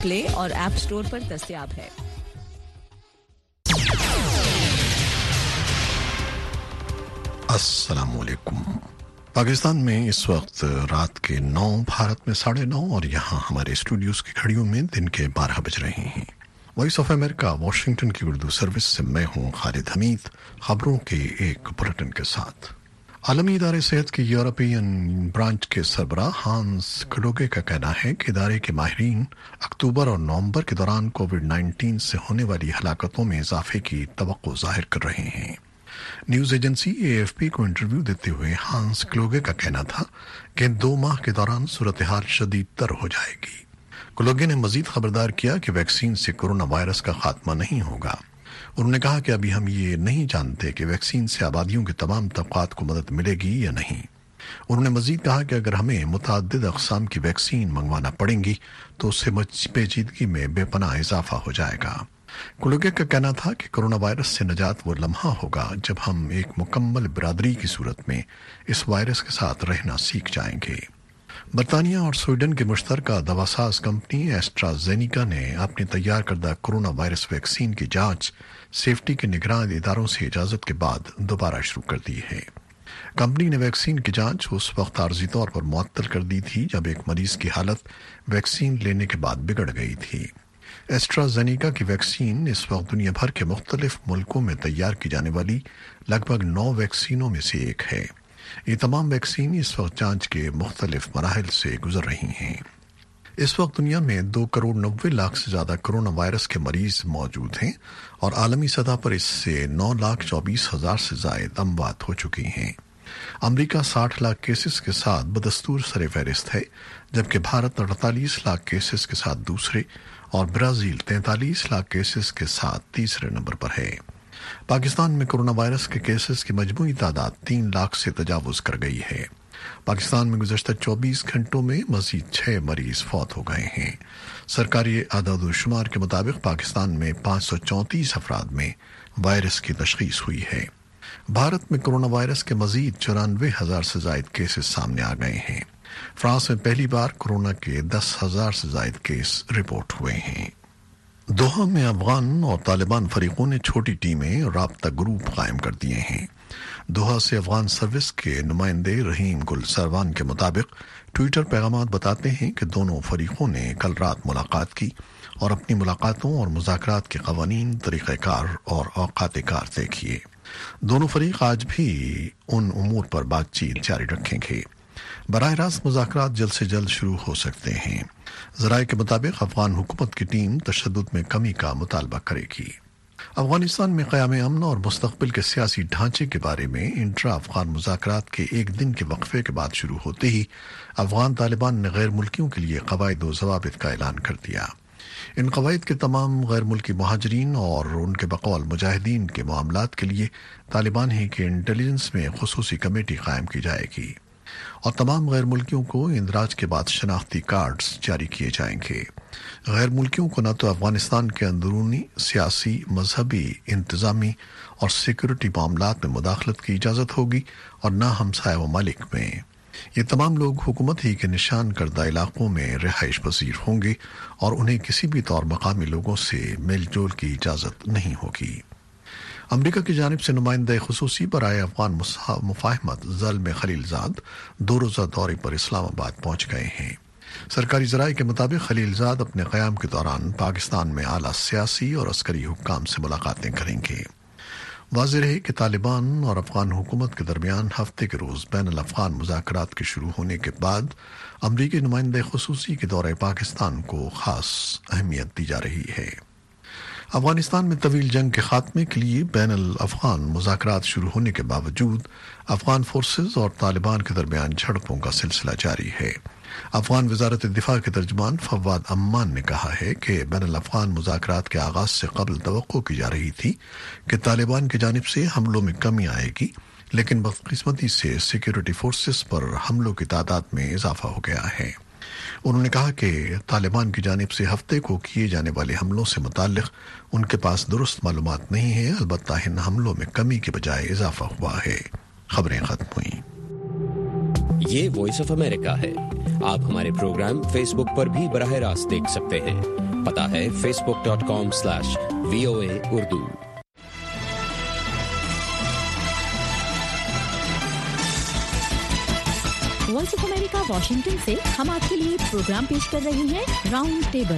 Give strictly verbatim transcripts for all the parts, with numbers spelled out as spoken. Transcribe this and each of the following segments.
Play और app store पर दस्तयाब है। अस्सलाम वालेकुम। पाकिस्तान में इस वक्त रात के नौ, भारत में साढ़े नौ और यहाँ हमारे स्टूडियोज की घड़ियों में दिन के बारह बज रहे हैं। वॉइस ऑफ अमेरिका वाशिंगटन की उर्दू सर्विस से मैं हूँ खालिद हमीद, खबरों के एक बुलेटिन के साथ। आलमी इदारे सेहत की यूरोपियन ब्रांच के सरबराह हांस क्लोगे का कहना है कि इदारे के माहिरीन अक्टूबर और नवंबर के दौरान कोविड नाइन्टीन से होने वाली हलाकतों में इजाफे की तवक्को जाहिर कर रहे हैं। News agency A F P को इंटरव्यू देते हुए हांस क्लोगे का कहना था कि दो माह के दौरान सूरत हाल शदीद तर हो जाएगी। क्लोगे ने मजीद खबरदार किया कि वैक्सीन से कोरोना वायरस का खात्मा नहीं होगा। उन्होंने कहा कि अभी हम ये नहीं जानते कि वैक्सीन से आबादियों के तमाम तबकात को मदद मिलेगी या नहीं। उन्होंने मजीद कहा कि अगर हमें मुतअद्दिद अक़साम की वैक्सीन मंगवाना पड़ेंगी तो उससे पेचीदगी में बेपनाह इजाफा हो जाएगा। क्लोगे का कहना था कि कोरोना वायरस से नजात वो लम्हा होगा जब हम एक मुकम्मल बिरादरी की सूरत में इस वायरस के साथ रहना सीख जाएंगे। बरतानिया और स्वीडन की मुश्तरका दवासाज कंपनी एस्ट्राजेनिका ने अपनी तैयार करदा कोरोना वायरस वैक्सीन की जांच सेफ्टी के निगरान इदारों से इजाजत के बाद दोबारा शुरू कर दी है। कंपनी ने वैक्सीन की जांच उस वक्त आर्जी तौर पर मुअत्तल कर दी थी जब एक मरीज की हालत वैक्सीन लेने के बाद बिगड़ गई थी। एस्ट्राजेनिका की वैक्सीन इस वक्त दुनिया भर के मुख्तलिफ मुल्कों में तैयार की जाने वाली लगभग नौ वैक्सीनों में से एक है। ये तमाम वैक्सीन इस वक्त जांच के मुख्तलिफ मराहिल से गुजर रही हैं। इस वक्त दुनिया में दो करोड़ नब्बे लाख से ज्यादा कोरोना वायरस के मरीज मौजूद हैं और आलमी सतह पर इससे नौ लाख चौबीस हजार से जायद अमवात हो चुकी हैं। अमरीका साठ लाख केसेस के साथ बदस्तूर सरे फहरिस्त है, जबकि भारत अड़तालीस लाख केसेस के साथ दूसरे और ब्राजील तैंतालीस लाख केसेस के साथ तीसरे नंबर पर है। पाकिस्तान में कोरोना वायरस के केसेस की मजमूई तादाद तीन लाख से तजावुज कर गई है। पाकिस्तान में गुज़श्ता चौबीस घंटों में मजीद छह मरीज फौत हो गए हैं। सरकारी आदाद-ओ-शुमार के मुताबिक पाकिस्तान में पाँच सौ चौंतीस अफराद में वायरस की तशखीस हुई है। भारत में कोरोना वायरस के मजीद चौरानवे हजार से जायद केसेस सामने आ गए हैं। फ्रांस में पहली बार कोरोना के दस हजार से जायद केस रिपोर्ट हुए हैं। दोहा में अफगान और तालिबान फरीकों ने छोटी टीमें और राब्ता ग्रुप कायम कर दिए हैं। दोहा से अफगान सर्विस के नुमाइंदे रहीम गुल सरवान के मुताबिक ट्विटर पैगामात बताते हैं कि दोनों फरीकों ने कल रात मुलाकात की और अपनी मुलाकातों और मुज़ाकरात के क़वानीन, तरीक़ेकार और औक़ात कार तय किए। दोनों फरीक आज भी उन उमूर पर बातचीत जारी रखेंगे। बराह रास्त मुज़ाकरात जल्द से जल्द शुरू हो सकते हैं। ज़राए के मुताबिक अफगान हुकूमत की टीम तशद्दुद में कमी का मुतालबा करेगी। अफगानिस्तान में क़याम अमन और मुस्तक़बिल के सियासी ढांचे के बारे में इंट्रा अफगान मुज़ाकरात के एक दिन के वक्फे के बाद शुरू होते ही अफगान तालिबान ने गैर मुल्कियों के लिए क़वाइद व ज़वाबित का ऐलान कर दिया। इन क़वाइद के तमाम गैर मुल्की महाजरीन और उनके बकौल मुजाहिदीन के मामलात के लिए तालिबान ही के इंटेलिजेंस में खुसूसी कमेटी कायम की जाएगी और तमाम गैर मुल्कियों को इंदराज के बाद शनाख्ती कार्ड्स जारी किए जाएंगे। गैर मुल्कियों को न तो अफगानिस्तान के अंदरूनी सियासी, मजहबी, इंतजामी और सिक्योरिटी मामलात में मुदाखलत की इजाज़त होगी और न हमसाया ममालिक में। ये तमाम लोग हुकूमत ही के निशान करदा इलाकों में रिहाइश पजीर होंगे और उन्हें किसी भी तौर मकामी लोगों से मेल जोल की इजाज़त नहीं होगी। अमरीका की जानिब से नुमाइंदा खुसूसी बराए अफगान मुफाहमत ज़ल्म खलीलजाद दो रोज़ा दौरे पर इस्लामाबाद पहुंच गए हैं। सरकारी ज़राए के मुताबिक खलीलजाद अपने क़याम के दौरान पाकिस्तान में आला सियासी और अस्करी हुक्काम से मुलाकातें करेंगे। वाज़ेह है कि तालिबान और अफगान हुकूमत के दरमियान हफ्ते के रोज़ बैनुल अफ़गान मुज़ाकरात के शुरू होने के बाद अमरीकी नुमाइंदा खुसूसी के दौरे पाकिस्तान को ख़ास अहमियत दी जा रही है। अफगानिस्तान में तवील जंग के खात्मे के लिए बैनुल अफ़गान मुज़ाकरात शुरू होने के बावजूद अफगान फोर्सेज और तालिबान के दरमियान झड़पों का सिलसिला जारी है। अफगान वज़ारत दिफा के तर्जुमान फवाद अम्मान ने कहा है कि बैनुल अफ़गान मुज़ाकरात के आगाज़ से कबल तवक्को की जा रही थी कि तालिबान की जानिब से हमलों में कमी आएगी, लेकिन बदकिस्मती से सिक्योरिटी फोर्सेस पर हमलों की तादाद में इजाफा हो गया है। उन्होंने कहा कि तालिबान की जानिब से हफ्ते को किए जाने वाले हमलों से मुताल्लिक़ उनके पास दुरुस्त मालूमात नहीं है, अलबत्ता इन हमलों में कमी के बजाय इजाफा हुआ है। खबरें खत्म हुई। ये वॉइस ऑफ अमेरिका है। आप हमारे प्रोग्राम फेसबुक पर भी बराह रास्त देख सकते हैं। पता है Facebook dot com slash V O A Urdu. Voice of America Washington से हम आपके लिए प्रोग्राम पेश कर रहे हैं राउंड टेबल।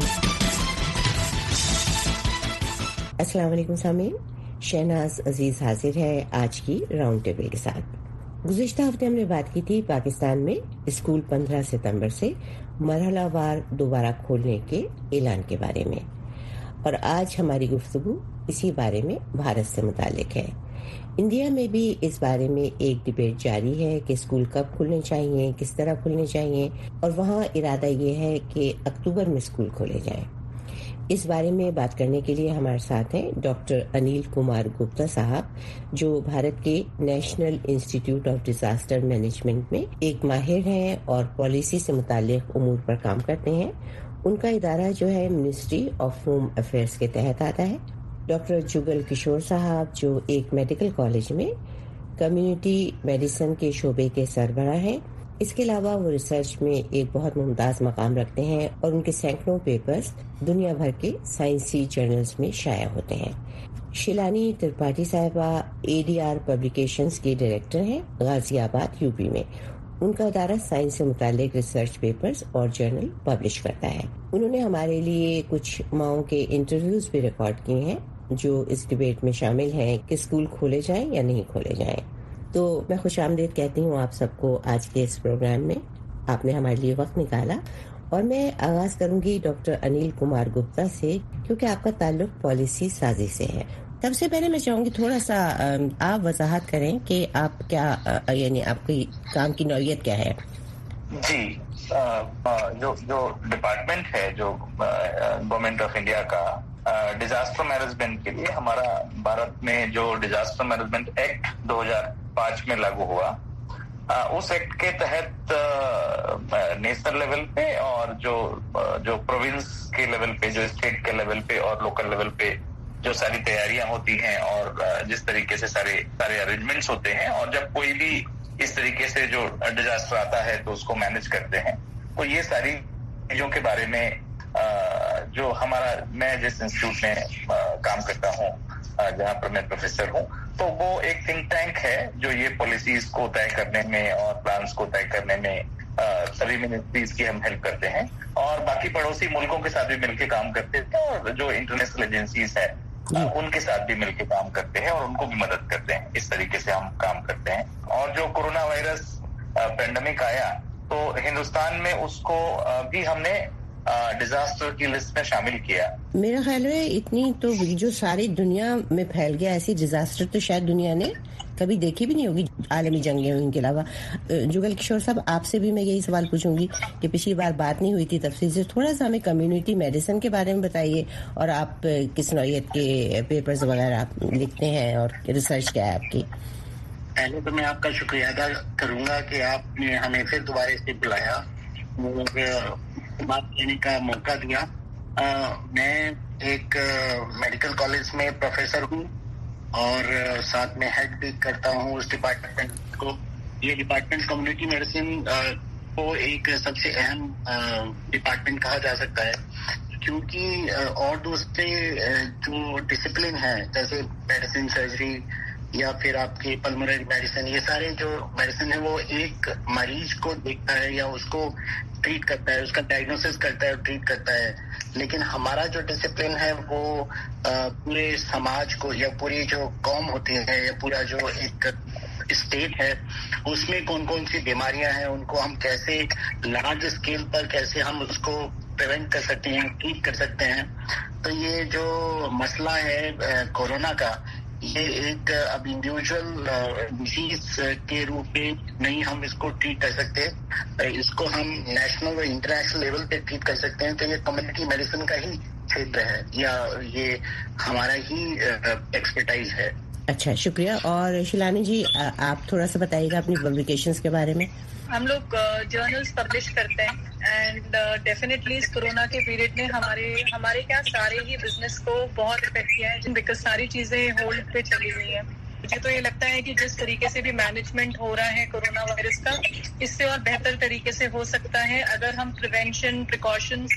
अस्सलाम वालेकुम सामीन, शहनाज अजीज हाजिर है आज की राउंड टेबल के साथ। गुज़िश्ता हफ्ते हमने बात की थी पाकिस्तान में स्कूल पंद्रह सितंबर से मरहलावार दोबारा खोलने के ऐलान के बारे में, और आज हमारी गुफ्तगू इसी बारे में भारत से मुताल्लिक है। इंडिया में भी इस बारे में एक डिबेट जारी है कि स्कूल कब खुलने चाहिए, किस तरह खुलने चाहिए, और वहाँ इरादा ये है कि अक्टूबर में स्कूल खोले जाएं। इस बारे में बात करने के लिए हमारे साथ हैं डॉक्टर अनिल कुमार गुप्ता साहब, जो भारत के National Institute of Disaster Management में एक माहिर हैं और पॉलिसी से मुताल्लिक उमूर पर काम करते हैं। उनका इदारा जो है मिनिस्ट्री ऑफ होम अफेयर्स के तहत आता है। डॉक्टर जुगल किशोर साहब, जो एक मेडिकल कॉलेज में कम्युनिटी मेडिसिन के शोबे के सरबराह हैं। इसके अलावा वो रिसर्च में एक बहुत मुमताज मकाम रखते हैं और उनके सैकड़ों पेपर्स दुनिया भर के साइंसी जर्नल्स में शाया होते हैं। शिलानी त्रिपाठी साहिबा एडीआर पब्लिकेशंस की डायरेक्टर हैं गाजियाबाद यूपी में। उनका इदारा साइंस से मुतालिक रिसर्च पेपर्स और जर्नल पब्लिश करता है। उन्होंने हमारे लिए कुछ माओं के इंटरव्यूज भी रिकॉर्ड किए हैं जो इस डिबेट में शामिल हैं कि स्कूल खोले जाएं या नहीं खोले जाएं। तो मैं खुशामदीद कहती हूँ आप सबको आज के इस प्रोग्राम में। आपने हमारे लिए वक्त निकाला, और मैं आगाज करूंगी डॉक्टर अनिल कुमार गुप्ता से, क्योंकि आपका ताल्लुक पॉलिसी साजी से है। सबसे पहले मैं चाहूंगी थोड़ा सा आप वजाहत करें कि आप क्या, यानी आपकी काम की नौयत क्या है। जी, जो जो डिपार्टमेंट है जो गवर्नमेंट ऑफ इंडिया का डिजास्टर मैनेजमेंट के लिए, हमारा भारत में जो डिजास्टर मैनेजमेंट एक्ट दो हज़ार पाँच में लागू हुआ, आ, उस एक्ट के तहत नेशनल लेवल पे और जो जो प्रोविंस के लेवल पे, जो स्टेट के लेवल पे और लोकल लेवल पे जो सारी तैयारियां होती हैं और जिस तरीके से सारे सारे अरेंजमेंट्स होते हैं, और जब कोई भी इस तरीके से जो डिजास्टर आता है तो उसको मैनेज करते हैं, तो ये सारी चीजों के बारे में जो हमारा, मैं जिस इंस्टीट्यूट में काम करता हूँ, जहाँ पर मैं प्रोफेसर हूँ, तो वो एक थिंक टैंक है जो ये पॉलिसीज को तय करने में और प्लान्स को तय करने में सभी मिनिस्ट्रीज की हम हेल्प करते हैं, और बाकी पड़ोसी मुल्कों के साथ भी मिलकर काम करते हैं, और जो इंटरनेशनल एजेंसीज है उनके साथ भी मिलकर काम करते हैं और उनको भी मदद करते हैं। इस तरीके से हम काम करते हैं। और जो कोरोना वायरस पेंडेमिक आया तो हिंदुस्तान में उसको भी हमने डिजास्टर की लिस्ट में शामिल किया। मेरा ख्याल है इतनी तो जो सारी दुनिया में फैल गया, ऐसी डिजास्टर तो शायद दुनिया ने कभी देखी भी नहीं होगी, आलमी जंगें हुई। इनके अलावा जुगल किशोर साहब, आपसे भी मैं यही सवाल पूछूंगी कि पिछली बार बात नहीं हुई थी तफसील से, थोड़ा सा हमें कम्युनिटी मेडिसिन के बारे में बताइए, और आप किस नौयत के पेपर्स वगैरह आप लिखते हैं और रिसर्च क्या है आपकी। पहले तो मैं आपका शुक्रिया अदा करूंगा कि आपने हमें फिर दोबारा से बुलाया, बात कहने का मौका दिया। आ, मैं एक मेडिकल कॉलेज में प्रोफेसर हूँ और साथ में हेड भी करता हूँ उस डिपार्टमेंट को। ये डिपार्टमेंट कम्युनिटी मेडिसिन को एक सबसे अहम डिपार्टमेंट कहा जा सकता है, क्योंकि और दूसरे जो डिसिप्लिन है जैसे मेडिसिन, सर्जरी या फिर आपकी पल्मोनरी मेडिसिन, ये सारे जो मेडिसिन है वो एक मरीज को देखता है या उसको ट्रीट करता है, उसका डायग्नोसिस करता है और ट्रीट करता है। लेकिन हमारा जो डिसिप्लिन है वो पूरे समाज को या पूरी जो कौम होती है या पूरा जो एक स्टेट है उसमें कौन कौन सी बीमारियां हैं, उनको हम कैसे लार्ज स्केल पर कैसे हम उसको प्रिवेंट कर सकते हैं, ट्रीट कर सकते हैं। तो ये जो मसला है कोरोना का, ये एक अब इंडिविजुअल डिजीज के रूप में नहीं हम इसको ट्रीट कर सकते, इसको हम नेशनल और इंटरनेशनल लेवल पे ट्रीट कर सकते हैं। तो ये कम्युनिटी मेडिसिन का ही क्षेत्र है या ये हमारा ही एक्सपर्टाइज है। अच्छा, शुक्रिया। और शिलानी जी, आप थोड़ा सा बताइएगा अपनी पब्लिकेशंस के बारे में। हम लोग जर्नल्स पब्लिश करते हैं एंड डेफिनेटली इस कोरोना के पीरियड में हमारे हमारे क्या सारे ही बिजनेस को बहुत इफेक्ट किया है, बिकॉज सारी चीजें होल्ड पे चली गई है। मुझे तो ये लगता है कि जिस तरीके से भी मैनेजमेंट हो रहा है कोरोना वायरस का, इससे और बेहतर तरीके से हो सकता है अगर हम प्रिवेंशन प्रिकॉशंस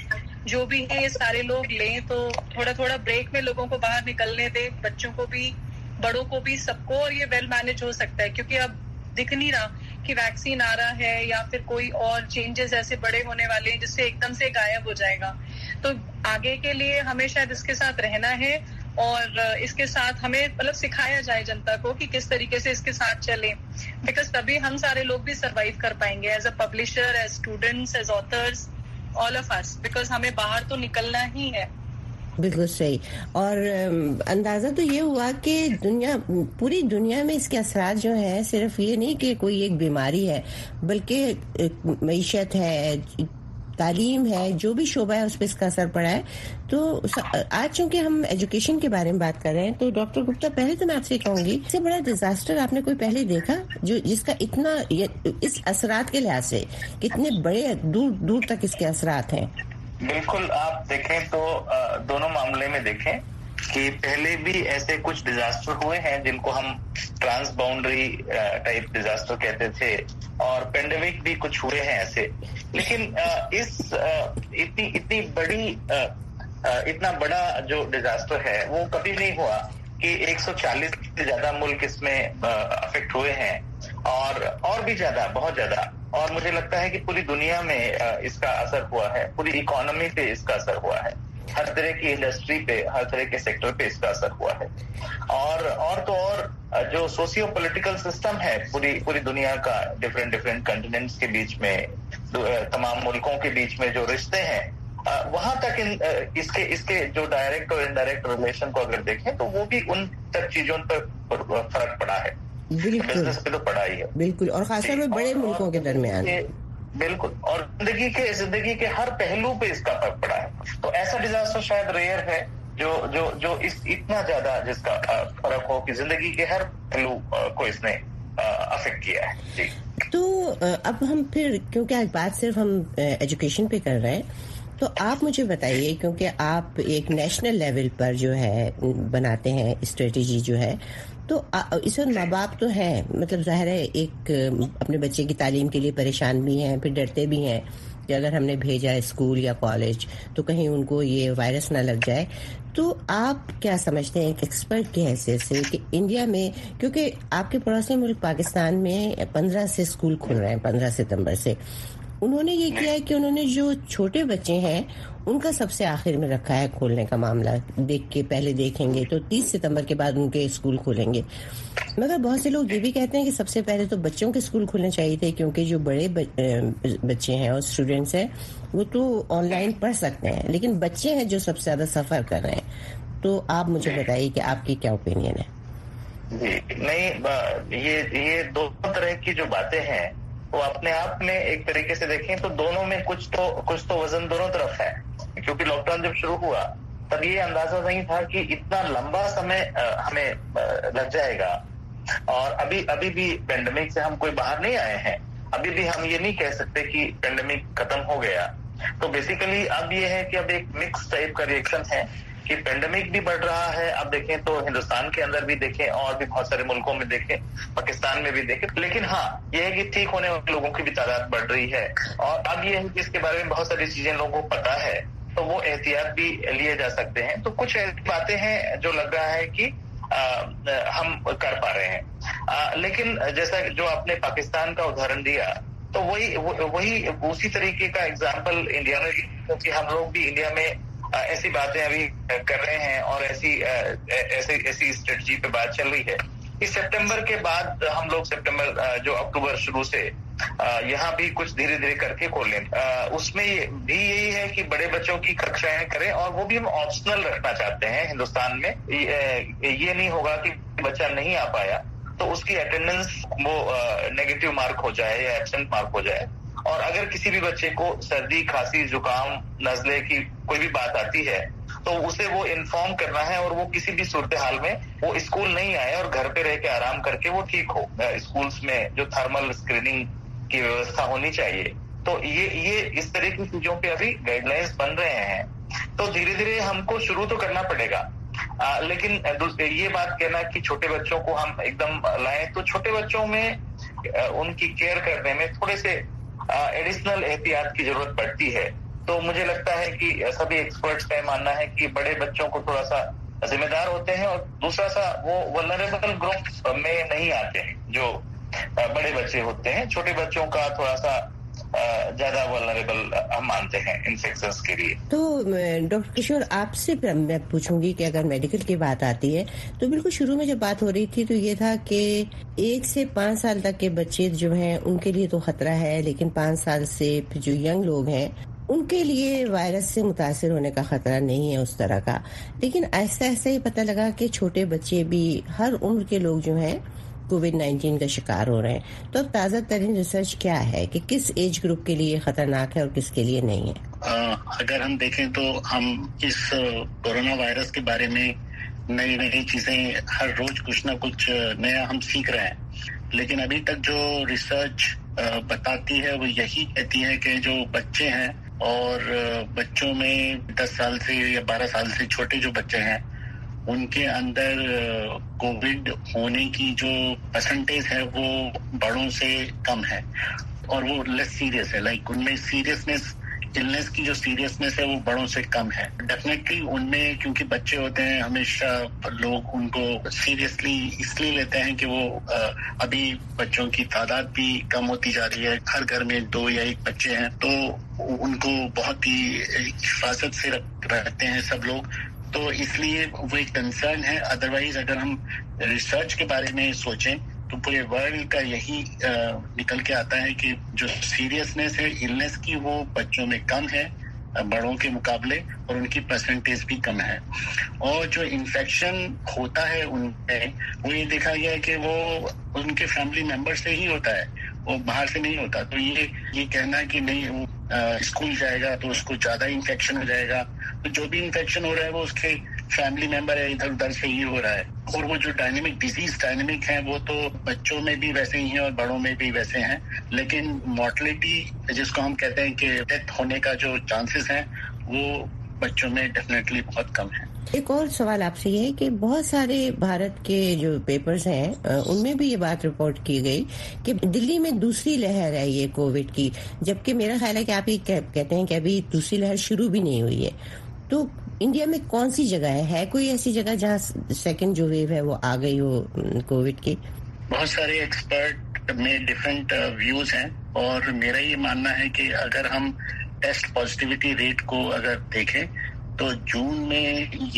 जो भी है ये सारे लोग लें, तो थोड़ा थोड़ा ब्रेक में लोगों को बाहर निकलने दें, बच्चों को भी, बड़ों को भी, सबको, और ये वेल मैनेज हो सकता है क्योंकि अब दिख नहीं रहा कि वैक्सीन आ रहा है या फिर कोई और चेंजेस ऐसे बड़े होने वाले हैं जिससे एकदम से गायब हो जाएगा। तो आगे के लिए हमें शायद इसके साथ रहना है और इसके साथ हमें मतलब सिखाया जाए जनता को कि किस तरीके से इसके साथ चलें, बिकॉज तभी हम सारे लोग भी सर्वाइव कर पाएंगे as a publisher, as students, as authors, all of us, because हमें बाहर तो निकलना ही है। बिल्कुल सही। और अंदाजा तो ये हुआ कि दुनिया, पूरी दुनिया में इसके असरात जो हैं, सिर्फ ये नहीं कि कोई एक बीमारी है, बल्कि मईशत है, तालीम है, जो भी शोबा है उस पर इसका असर पड़ा है। तो आज चूंकि हम एजुकेशन के बारे में बात कर रहे हैं, तो डॉक्टर गुप्ता पहले तो मैं आपसे कहूंगी, इससे बड़ा डिजास्टर आपने कोई पहले देखा जो जिसका इतना इस असरात के लिहाज से कितने बड़े दूर दूर तक इसके असरात हैं? बिल्कुल, आप देखें तो दोनों मामले में देखें कि पहले भी ऐसे कुछ डिजास्टर हुए हैं जिनको हम ट्रांस बाउंड्री टाइप डिजास्टर कहते थे, और पेंडेमिक भी कुछ हुए हैं ऐसे। लेकिन इस इतनी इतनी बड़ी इतना बड़ा जो डिजास्टर है वो कभी नहीं हुआ कि एक सौ चालीस से ज्यादा मुल्क इसमें अफेक्ट हुए हैं, और और भी ज्यादा, बहुत ज्यादा। और मुझे लगता है कि पूरी दुनिया में इसका असर हुआ है, पूरी इकोनॉमी पे इसका असर हुआ है, हर तरह की इंडस्ट्री पे, हर तरह के सेक्टर पे इसका असर हुआ है। और और तो और जो सोशियो पॉलिटिकल सिस्टम है पूरी पूरी दुनिया का, डिफरेंट डिफरेंट कंटिनेंट्स के बीच में, तमाम मुल्कों के बीच में जो रिश्ते हैं, वहां तक इन, इसके इसके जो डायरेक्ट और इनडायरेक्ट रिलेशन को अगर देखें तो वो भी उन तक चीजों पर फर्क पड़ा है। बिजनेस पे तो पड़ा ही है, बिल्कुल, और खासतौर में बड़े मुल्कों के दरमियान, बिल्कुल, और जिंदगी के जिंदगी के हर पहलू पे इसका फर्क पड़ा है। तो ऐसा डिजास्टर शायद रेयर है जो जो जो इस इतना ज्यादा जिसका फर्क हो कि जिंदगी के हर पहलू को इसने अफेक्ट किया है। जी, तो अब हम फिर, क्योंकि आज बात सिर्फ हम एजुकेशन पे कर रहे हैं, तो आप मुझे बताइए, क्योंकि आप एक नेशनल लेवल पर जो है बनाते हैं स्ट्रेटेजी जो है, तो इस वक्त माँ बाप तो हैं, मतलब जाहिर है एक अपने बच्चे की तालीम के लिए परेशान भी हैं, फिर डरते भी हैं कि अगर हमने भेजा है स्कूल या कॉलेज तो कहीं उनको ये वायरस ना लग जाए। तो आप क्या समझते हैं एक एक्सपर्ट की हैसियत से कि इंडिया में, क्योंकि आपके पड़ोसी मुल्क पाकिस्तान में पंद्रह से स्कूल खुल रहे हैं, पंद्रह सितंबर से, उन्होंने ये किया है कि उन्होंने जो छोटे बच्चे हैं उनका सबसे आखिर में रखा है खोलने का मामला, देख के पहले देखेंगे तो तीस सितंबर के बाद उनके स्कूल खोलेंगे। मगर बहुत से लोग ये भी कहते हैं कि सबसे पहले तो बच्चों के स्कूल खुलने चाहिए थे, क्योंकि जो बड़े बच्चे हैं और स्टूडेंट्स हैं वो तो ऑनलाइन पढ़ सकते हैं, लेकिन बच्चे हैं जो सबसे ज्यादा सफर कर रहे हैं। तो आप मुझे बताइए कि आपकी क्या ओपिनियन है? जी, नहीं, ये ये दोनों तरह की जो बातें हैं वो अपने आप में एक तरीके से देखें तो दोनों में कुछ तो कुछ तो वजन दोनों तरफ है, क्योंकि लॉकडाउन जब शुरू हुआ तब ये अंदाजा नहीं था कि इतना लंबा समय हमें लग जाएगा, और अभी अभी भी पेंडेमिक से हम कोई बाहर नहीं आए हैं, अभी भी हम ये नहीं कह सकते कि पेंडेमिक खत्म हो गया। तो बेसिकली अब ये है कि अब एक मिक्स टाइप का रिएक्शन है कि पेंडेमिक भी बढ़ रहा है। अब देखें तो हिंदुस्तान के अंदर भी देखें और भी बहुत सारे मुल्कों में देखें, पाकिस्तान में भी देखें, लेकिन हाँ ये है कि ठीक होने वाले लोगों की भी तादाद बढ़ रही है। और अब ये है कि इसके बारे में बहुत सारी चीजें लोगों को पता है, तो वो एहतियात भी लिए जा सकते हैं। तो कुछ ऐसी बातें हैं जो लग रहा है कि आ, हम कर पा रहे हैं। आ, लेकिन जैसा जो आपने पाकिस्तान का उदाहरण दिया, तो वही वही उसी तरीके का एग्जाम्पल इंडिया में, क्योंकि हम लोग भी इंडिया में ऐसी बातें अभी कर रहे हैं और ऐसी ऐसी ऐसी स्ट्रेटजी पे बात चल रही है। इस सितंबर के बाद हम लोग सितंबर जो अक्टूबर शुरू से यहाँ भी कुछ धीरे धीरे करके खोलें, उसमें भी यही है कि बड़े बच्चों की कक्षाएं करें, और वो भी हम ऑप्शनल रखना चाहते हैं। हिंदुस्तान में ये नहीं होगा कि बच्चा नहीं आ पाया तो उसकी अटेंडेंस वो नेगेटिव मार्क हो जाए या एब्सेंट मार्क हो जाए। और अगर किसी भी बच्चे को सर्दी, खांसी, जुकाम, नजले की कोई भी बात आती है तो उसे वो इन्फॉर्म करना है, और वो किसी भी सूरत हाल में वो स्कूल नहीं आए और घर पे रह के आराम करके वो ठीक हो। स्कूल्स में जो थर्मल स्क्रीनिंग की व्यवस्था होनी चाहिए, तो ये ये इस तरह की चीजों पे अभी गाइडलाइंस बन रहे हैं। तो धीरे धीरे हमको शुरू तो करना पड़ेगा। आ, लेकिन ये बात कहना कि छोटे बच्चों को हम एकदम लाएं, तो छोटे बच्चों में आ, उनकी केयर करने में थोड़े से एडिशनल एहतियात की जरूरत पड़ती है। تو مجھے لگتا ہے کہ سبھی ایکسپرٹس کا ماننا ہے کہ بڑے بچوں کو تھوڑا سا ذمہ دار ہوتے ہیں اور دوسرا سا وہ ولنریبل گروپ میں نہیں آتے ہیں. جو بڑے بچے ہوتے ہیں, چھوٹے بچوں کا تھوڑا سا زیادہ ولنریبل ہم مانتے ہیں انفیکشنز کے لیے. تو ڈاکٹر کشور آپ سے میں پوچھوں گی کہ اگر میڈیکل کی بات آتی ہے تو بالکل شروع میں جب بات ہو رہی تھی تو یہ تھا کہ ایک سے پانچ سال تک کے بچے جو ہیں ان کے لیے تو خطرہ ہے, لیکن پانچ سال سے جو ینگ لوگ ہیں ان کے لیے وائرس سے متاثر ہونے کا خطرہ نہیں ہے اس طرح کا. لیکن ایسا ایسا ہی پتہ لگا کہ چھوٹے بچے بھی, ہر عمر کے لوگ جو ہیں کووڈ نائنٹین کا شکار ہو رہے ہیں. تو تازہ ترین ریسرچ کیا ہے کہ کس ایج گروپ کے لیے خطرناک ہے اور کس کے لیے نہیں ہے؟ اگر ہم دیکھیں تو ہم اس کورونا وائرس کے بارے میں نئی نئی چیزیں ہر روز کچھ نہ کچھ نیا ہم سیکھ رہے ہیں, لیکن ابھی تک جو ریسرچ بتاتی ہے وہ یہی کہتی ہے کہ جو بچے ہیں اور بچوں میں دس سال سے یا بارہ سال سے چھوٹے جو بچے ہیں ان کے اندر کووڈ ہونے کی جو پرسنٹیج ہے وہ بڑوں سے کم ہے اور وہ لیس سیریس ہے. لائک ان میں سیریسنیس النس کی جو سیریسنیس ہے وہ بڑوں سے کم ہے. ڈیفینیٹلی ان میں کیونکہ بچے ہوتے ہیں ہمیشہ لوگ ان کو سیریسلی اس لیے لیتے ہیں کہ وہ ابھی بچوں کی تعداد بھی کم ہوتی جا رہی ہے, ہر گھر میں دو یا ایک بچے ہیں تو ان کو بہت ہی حفاظت سے رکھتے ہیں سب لوگ, تو اس لیے وہ ایک کنسرن ہے. ادروائز اگر ہم ریسرچ کے بارے میں سوچیں تو پورے ورلڈ کا یہی نکل کے آتا ہے کہ جو سیریسنیس ہے النس کی وہ بچوں میں کم ہے بڑوں کے مقابلے, اور ان کی پرسنٹیج بھی کم ہے. اور جو انفیکشن ہوتا ہے ان میں وہ یہ دیکھا گیا ہے کہ وہ ان کے فیملی ممبر سے ہی ہوتا ہے, وہ باہر سے نہیں ہوتا. تو یہ یہ کہنا کہ نہیں وہ اسکول جائے گا تو اس کو زیادہ انفیکشن ہو جائے گا, تو جو بھی انفیکشن ہو رہا ہے وہ اس کے فیملی ممبر ہے ادھر ادھر سے ہی ہو رہا ہے. اور وہ جو ڈائنامک ڈیزیز ڈائنامک ہیں وہ تو بچوں میں بھی ویسے ہی ہیں اور بڑوں میں بھی ویسے ہیں, لیکن مورٹلٹی جس کو ہم کہتے ہیں کہ ڈیتھ ہونے کا جو چانسز ہیں وہ بچوں میں ڈیفینیٹلی بہت کم ہے. ایک اور سوال آپ سے یہ ہے کہ بہت سارے بھارت کے جو پیپرز ہیں ان میں بھی یہ بات رپورٹ کی گئی کہ دلی میں دوسری لہر ہے یہ کووڈ کی, جبکہ میرا خیال ہے کہ آپ یہ کہتے ہیں کہ ابھی دوسری لہر شروع بھی نہیں ہوئی ہے. تو انڈیا میں کون سی جگہ ہے, ہے کوئی ایسی جگہ جہاں سیکنڈ جو ویو ہے وہ آ گئی ہو کووڈ کی؟ بہت سارے ایکسپرٹ میں ڈفرینٹ ویوز ہیں, اور میرا یہ ماننا ہے کہ اگر ہم ٹیسٹ پازیٹیوٹی ریٹ کو اگر دیکھیں تو جون میں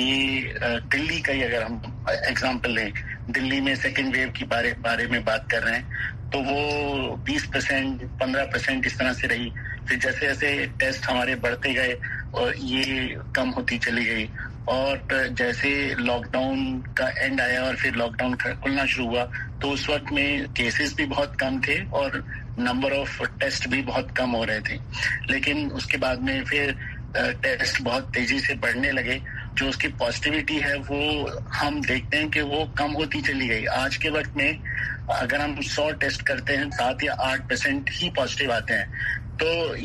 یہ دلی کا ہی اگر ہم ایگزامپل لیں, دلی میں سیکنڈ ویو کی بارے بارے میں بات کر رہے ہیں تو وہ بیس پرسینٹ پندرہ پرسینٹ اس طرح سے رہی. پھر جیسے جیسے ٹیسٹ ہمارے بڑھتے گئے اور یہ کم ہوتی چلی گئی, اور جیسے لاک ڈاؤن کا اینڈ آیا اور پھر لاک ڈاؤن کھلنا شروع ہوا تو اس وقت میں کیسز بھی بہت کم تھے اور نمبر آف ٹیسٹ بھی بہت کم ہو رہے تھے. لیکن اس کے بعد میں پھر ٹیسٹ بہت تیزی سے بڑھنے لگے, جو اس کی پازیٹیوٹی ہے وہ ہم دیکھتے ہیں کہ وہ کم ہوتی چلی گئی. آج کے وقت میں اگر ہم سو ٹیسٹ کرتے ہیں سات یا آٹھ پرسینٹ ہی پازیٹیو آتے ہیں, تو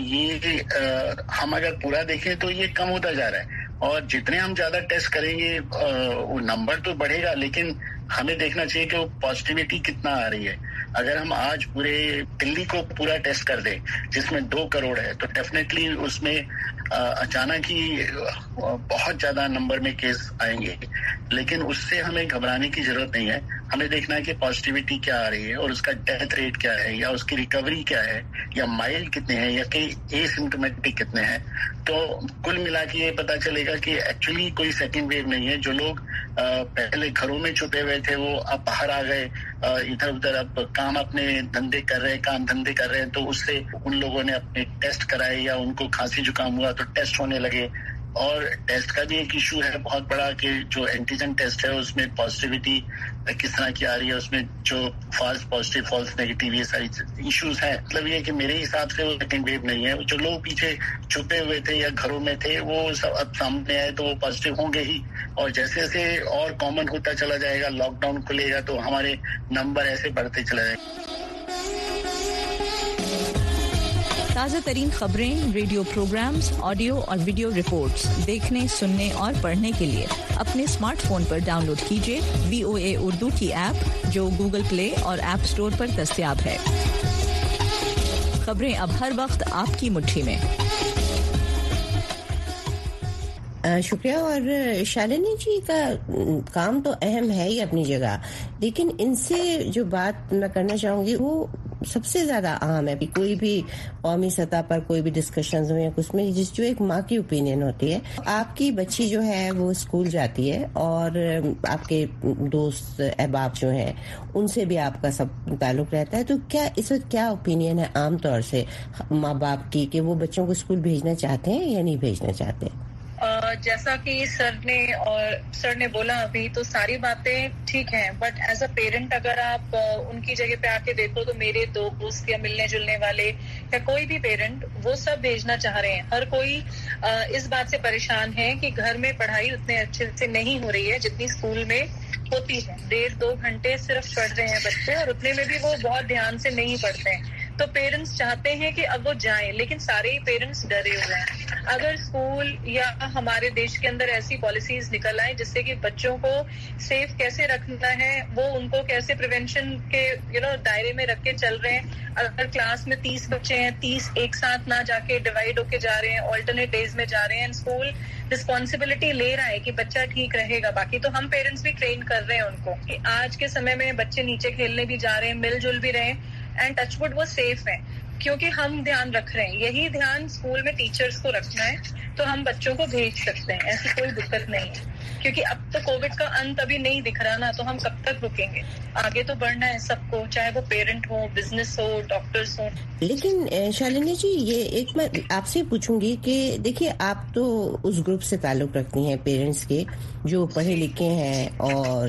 یہ ہم اگر پورا دیکھیں تو یہ کم ہوتا جا رہا ہے. اور جتنے ہم زیادہ ٹیسٹ کریں گے وہ نمبر تو بڑھے گا, لیکن ہمیں دیکھنا چاہیے کہ وہ پازیٹیوٹی کتنا آ رہی ہے. اگر ہم آج پورے دلی کو پورا ٹیسٹ کر دیں جس میں دو کروڑ ہے تو ڈیفینیٹلی اس میں اچانک ہی بہت زیادہ نمبر میں کیس آئیں گے, لیکن اس سے ہمیں گھبرانے کی ضرورت نہیں ہے. ہمیں دیکھنا ہے کہ پازیٹیوٹی کیا آ رہی ہے اور اس کا ڈیتھ ریٹ کیا ہے, یا اس کی ریکوری کیا ہے, یا مائلڈ کتنے ہیں, یا کہ اے سمپٹومیٹک کتنے ہیں. تو کل ملا کے یہ پتا چلے گا کہ ایکچولی کوئی سیکنڈ ویو نہیں ہے. جو لوگ پہلے گھروں میں چھپے ہوئے تھے وہ اب باہر آ گئے, ادھر ادھر اب کام اپنے دھندے کر رہے کام دھندے کر رہے ہیں, تو اس سے ان لوگوں نے اپنے ٹیسٹ کرائے یا ان کو کھانسی زکام ہوا تو ٹیسٹ ہونے لگے. اور ٹیسٹ کا بھی ایک ایشو ہے بہت بڑا کہ جو اینٹیجن ٹیسٹ ہے اس میں پازیٹیوٹی کس طرح کی آ رہی ہے, اس میں جو فالس پازیٹیو فالس نیگیٹو یہ ساری ایشوز ہیں. مطلب یہ کہ میرے حساب سے وہ سیکنڈ ویو نہیں ہے. جو لوگ پیچھے چھپے ہوئے تھے یا گھروں میں تھے وہ سب اب سامنے آئے تو وہ پازیٹیو ہوں گے ہی, اور جیسے جیسے اور کامن ہوتا چلا جائے گا, لاک ڈاؤن کھلے گا تو ہمارے نمبر ایسے بڑھتے چلا جائے گا. تازہ ترین خبریں, ریڈیو پروگرامز, آڈیو اور ویڈیو رپورٹس دیکھنے, سننے اور پڑھنے کے لیے اپنے اسمارٹ فون پر ڈاؤن لوڈ کیجیے وی او اے اردو کی ایپ, جو گوگل پلے اور ایپ اسٹور پر دستیاب ہے. خبریں اب ہر وقت آپ کی مٹھی میں. شکریہ. اور شالنی جی کا کام تو اہم ہے ہی اپنی جگہ, لیکن ان سے جو بات میں کرنا چاہوں گی وہ سب سے زیادہ اہم ہے. کوئی بھی قومی سطح پر کوئی بھی ڈسکشنز ہو یا کچھ میں جس جو ایک ماں کی اوپینین ہوتی ہے. آپ کی بچی جو ہے وہ اسکول جاتی ہے اور آپ کے دوست احباب جو ہیں ان سے بھی آپ کا سب تعلق رہتا ہے, تو کیا اس وقت کیا اوپینین ہے عام طور سے ماں باپ کی کہ وہ بچوں کو اسکول بھیجنا چاہتے ہیں یا نہیں بھیجنا چاہتے ہیں؟ جیسا کہ سر نے اور سر نے بولا ابھی, تو ساری باتیں ٹھیک ہیں, بٹ ایز اے پیرنٹ اگر آپ ان کی جگہ پہ آ کے دیکھو تو میرے دوست یا ملنے جلنے والے یا کوئی بھی پیرنٹ وہ سب بھیجنا چاہ رہے ہیں. ہر کوئی اس بات سے پریشان ہے کہ گھر میں پڑھائی اتنے اچھے سے نہیں ہو رہی ہے جتنی اسکول میں ہوتی ہے. ڈیڑھ دو گھنٹے صرف پڑھ رہے ہیں بچے, اور اتنے میں بھی وہ بہت دھیان سے نہیں پڑھتے ہیں. تو پیرنٹس چاہتے ہیں کہ اب وہ جائیں, لیکن سارے ہی پیرنٹس ڈرے ہوئے ہیں. اگر اسکول یا ہمارے دیش کے اندر ایسی پالیسیز نکل آئیں جس سے کہ بچوں کو سیف کیسے رکھنا ہے, وہ ان کو کیسے پریونشن کے یو نو دائرے میں رکھ کے چل رہے ہیں. اگر کلاس میں تیس بچے ہیں, تیس ایک ساتھ نہ جا کے ڈیوائڈ ہو کے جا رہے ہیں, آلٹرنیٹ ڈیز میں جا رہے ہیں, اسکول رسپانسبلٹی لے رہا ہے کہ بچہ ٹھیک رہے گا. باقی تو ہم پیرنٹس بھی ٹرین کر رہے ہیں ان کو کہ آج کے سمے میں بچے نیچے کھیلنے بھی جا رہے ہیں, مل جل بھی رہے ہیں, اینڈ ٹچ وڈ وہ سیف ہیں کیونکہ ہم دھیان رکھ رہے ہیں. یہی دھیان اسکول میں ٹیچرس کو رکھنا ہے تو ہم بچوں کو بھیج سکتے ہیں, ایسی کوئی دقت نہیں ہے. کیونکہ اب تو کووڈ کا انت ابھی نہیں دکھ رہا نا, تو ہم کب تک رکیں گے؟ آگے تو بڑھنا ہے سب کو, چاہے وہ پیرنٹ ہو, بزنس ہو, ڈاکٹرس ہو. لیکن شالنی جی یہ ایک میں آپ سے پوچھوں گی کہ دیکھیے آپ تو اس گروپ سے تعلق رکھتی ہیں پیرنٹس کے جو پڑھے لکھے ہیں اور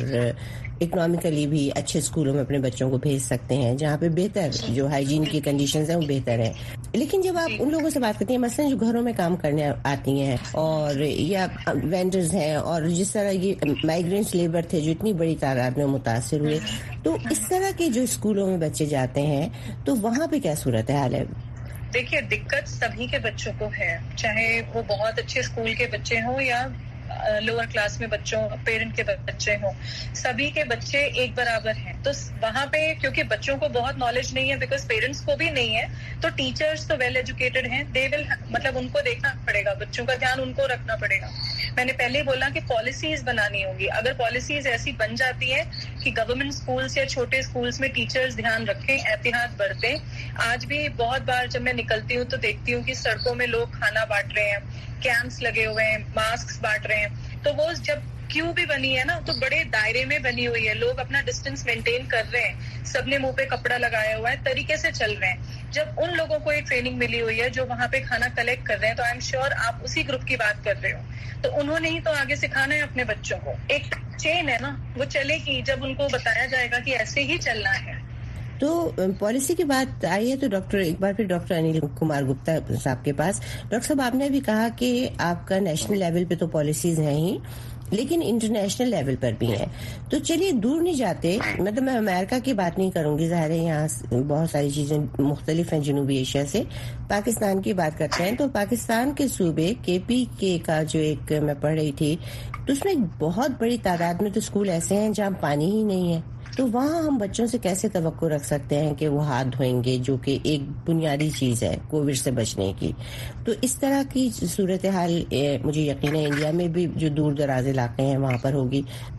اکنامکلی بھی اچھے اسکولوں میں اپنے بچوں کو بھیج سکتے ہیں جہاں پہ بہتر جو ہائیجین کی کنڈیشنز ہیں وہ بہتر ہیں. لیکن جب آپ ان لوگوں سے بات کرتی ہیں مثلا جو گھروں میں کام کرنے آتی ہیں اور یا وینڈرز ہیں اور جس طرح یہ مائیگرینٹس لیبر تھے جو اتنی بڑی تعداد میں متاثر ہوئے, تو اس طرح کے جو اسکولوں میں بچے جاتے ہیں تو وہاں پہ کیا صورت حال ہے؟ دیکھیے دقت سبھی کے بچوں کو ہے, چاہے وہ بہت اچھے اسکول کے بچے ہوں یا لوور کلاس میں بچوں پیرنٹ کے بچے ہوں, سبھی کے بچے ایک برابر ہیں. تو وہاں پہ کیونکہ بچوں کو بہت نالج نہیں ہے, بیکاز پیرنٹس کو بھی نہیں ہے, تو ٹیچرس تو ویل ایجوکیٹڈ ہیں, دے ول مطلب ان کو دیکھنا پڑے گا, بچوں کا دھیان ان کو رکھنا پڑے گا. میں نے پہلے بولا کہ پالیسیز بنانی ہوگی. اگر پالیسیز ایسی بن جاتی ہے کہ گورنمنٹ اسکولس یا چھوٹے اسکولس میں ٹیچرز دھیان رکھیں, احتیاط برتیں. آج بھی بہت بار جب میں نکلتی ہوں تو دیکھتی ہوں کہ سڑکوں میں لوگ کھانا بانٹ رہے ہیں, کیمپس لگے ہوئے ہیں, ماسک بانٹ رہے ہیں. تو وہ جب کیوں بھی بنی ہے نا تو بڑے دائرے میں بنی ہوئی ہے, لوگ اپنا ڈسٹینس مینٹین کر رہے ہیں, سب نے منہ پہ کپڑا لگایا ہوا ہے, طریقے سے چل رہے ہیں. جب ان لوگوں کو ایک ٹریننگ ملی ہوئی ہے جو وہاں پہ کھانا کلیکٹ کر رہے ہیں, تو آئی ایم شیور آپ اسی گروپ کی بات کر رہے ہو, تو انہوں نے ہی تو آگے سکھانا ہے اپنے بچوں کو. ایک چین ہے نا, وہ چلے گی جب ان کو بتایا جائے گا کہ ایسے ہی چلنا ہے. تو پالیسی کی بات آئی ہے تو ڈاکٹر ایک بار پھر ڈاکٹر انل کمار گپتا صاحب کے پاس. ڈاکٹر صاحب آپ نے بھی کہا کہ آپ کا نیشنل لیول پہ تو پالیسیز ہیں ہی لیکن انٹرنیشنل لیول پر بھی ہیں, تو چلیے دور نہیں جاتے, مطلب میں امریکہ کی بات نہیں کروں گی, ظاہر ہے یہاں بہت ساری چیزیں مختلف ہیں جنوبی ایشیا سے. پاکستان کی بات کرتے ہیں تو پاکستان کے صوبے کے پی کے کا جو ایک میں پڑھ رہی تھی تو اس میں بہت بڑی تعداد میں تو اسکول ایسے ہیں جہاں پانی ہی نہیں ہے. تو وہاں ہم بچوں سے کیسے توقع رکھ سکتے ہیں کہ وہ ہاتھ دھوئیں گے, جو کہ ایک بنیادی چیز ہے کووڈ سے بچنے کی. تو اس طرح کی صورتحال مجھے یقین ہے انڈیا میں بھی جو دور دراز علاقے ہیں وہاں پر ہوگی.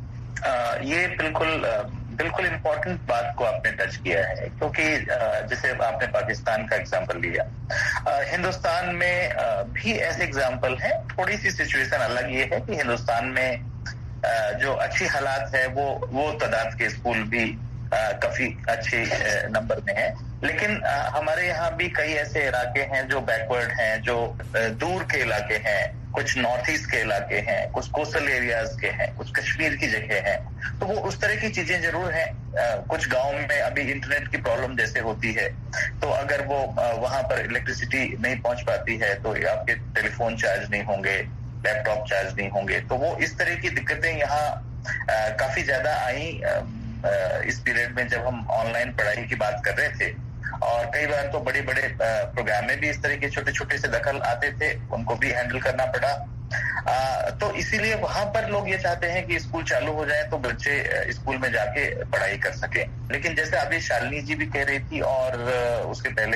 یہ بالکل بالکل امپورٹنٹ بات کو آپ نے ٹچ کیا ہے, کیونکہ جیسے آپ نے پاکستان کا اگزامپل لیا, ہندوستان میں بھی ایسے اگزامپل ہیں. تھوڑی سی سچویشن الگ یہ ہے کہ ہندوستان میں جو اچھی حالات ہے وہ وہ تعداد کے اسکول بھی کافی اچھے نمبر میں ہیں, لیکن ہمارے یہاں بھی کئی ایسے علاقے ہیں جو بیکورڈ ہیں, جو دور کے علاقے ہیں, کچھ نارتھ ایسٹ کے علاقے ہیں, کچھ کوسٹل ایریاز کے ہیں, کچھ کشمیر کی جگہ ہیں. تو وہ اس طرح کی چیزیں ضرور ہیں. کچھ گاؤں میں ابھی انٹرنیٹ کی پرابلم جیسے ہوتی ہے, تو اگر وہ وہاں پر الیکٹریسٹی نہیں پہنچ پاتی ہے تو آپ کے ٹیلی فون چارج نہیں ہوں گے, لیپ ٹاپ چارج نہیں ہوں گے. تو وہ اس طرح کی دقتیں یہاں کافی زیادہ آئیں اس پیریڈ میں جب ہم آن لائن پڑھائی کی بات کر رہے تھے. اور کئی بار تو بڑے بڑے پروگرام میں بھی اس طرح کے چھوٹے چھوٹے سے دخل آتے تھے, ان کو بھی ہینڈل کرنا پڑا. تو اسی لیے وہاں پر لوگ یہ چاہتے ہیں کہ اسکول چالو ہو جائے تو بچے اسکول میں جا کے پڑھائی کر سکیں. لیکن جیسے ابھی شالنی جی بھی کہہ رہی تھی اور اس کے پہلے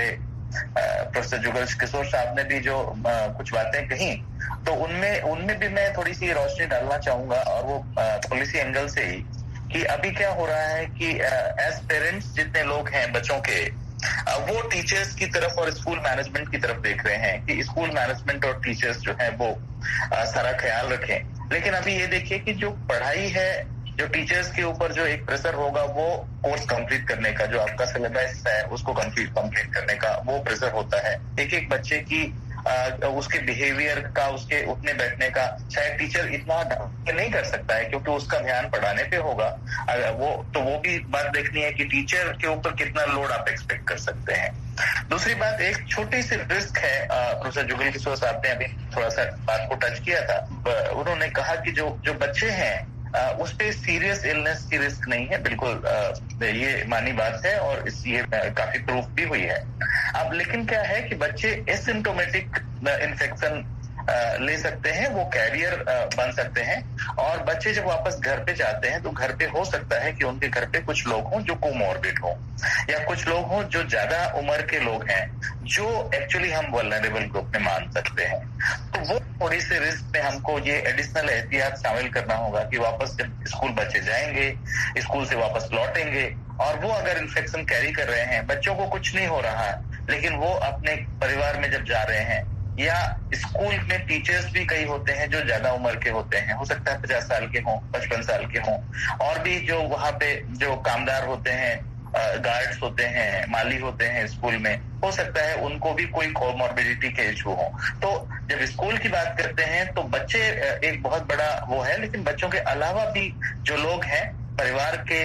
प्रोफेसर जुगल किशोर साहब ने भी जो कुछ बातें कही, तो उनमें उनमें भी मैं थोड़ी सी रोशनी डालना चाहूंगा, और वो पॉलिसी एंगल से ही, कि अभी क्या हो रहा है कि एज पेरेंट्स जितने लोग हैं बच्चों के, वो टीचर्स की तरफ और स्कूल मैनेजमेंट की तरफ देख रहे हैं कि स्कूल मैनेजमेंट और टीचर्स जो है वो सारा ख्याल रखें। लेकिन अभी ये देखिए कि जो पढ़ाई है, जो टीचर्स के ऊपर जो एक प्रेशर होगा वो कोर्स कंप्लीट करने का, जो आपका सिलेबस है उसको कंप्लीट कंप्लीट करने का वो प्रेशर होता है। एक एक बच्चे की आ, उसके बिहेवियर का, उसके उठने बैठने का शायद टीचर इतना नहीं कर सकता है, क्योंकि उसका ध्यान पढ़ाने पे होगा। वो तो वो भी बात देखनी है कि टीचर के ऊपर कितना लोड आप एक्सपेक्ट कर सकते हैं। दूसरी बात, एक छोटी सी रिस्क है, प्रोफेसर जुगल किशोर साहब ने अभी थोड़ा सा बात को टच किया था। उन्होंने कहा कि जो जो बच्चे हैं Uh, उस पे सीरियस इलनेस की रिस्क नहीं है, बिल्कुल uh, ये मानी बात है, और इस ये uh, काफी प्रूफ भी हुई है। अब लेकिन क्या है कि बच्चे एसिम्प्टोमेटिक इन्फेक्शन ले सकते हैं, वो कैरियर बन सकते हैं, और बच्चे जब वापस घर पे जाते हैं तो घर पे हो सकता है कि उनके घर पे कुछ लोग हों जो कोमॉर्बिड हों, या कुछ लोग हों जो ज्यादा उम्र के लोग हैं, जो एक्चुअली हम वल्नरेबल ग्रुप में मान सकते हैं। तो वो थोड़ी सी रिस्क में हमको ये एडिशनल एहतियात शामिल करना होगा कि वापस जब स्कूल बच्चे जाएंगे, स्कूल से वापस लौटेंगे, और वो अगर इन्फेक्शन कैरी कर रहे हैं, बच्चों को कुछ नहीं हो रहा लेकिन वो अपने परिवार में जब जा रहे हैं, या स्कूल में टीचर्स भी कई होते हैं जो ज्यादा उम्र के होते हैं, हो सकता है पचास साल के हों, पचपन साल के हों, और भी जो वहां पे जो कामदार होते हैं, गार्ड्स होते हैं, माली होते हैं स्कूल में, हो सकता है उनको भी कोई कोमॉर्बिडिटी के इशू हो। तो जब स्कूल की बात करते हैं तो बच्चे एक बहुत बड़ा वो है, लेकिन बच्चों के अलावा भी जो लोग हैं परिवार के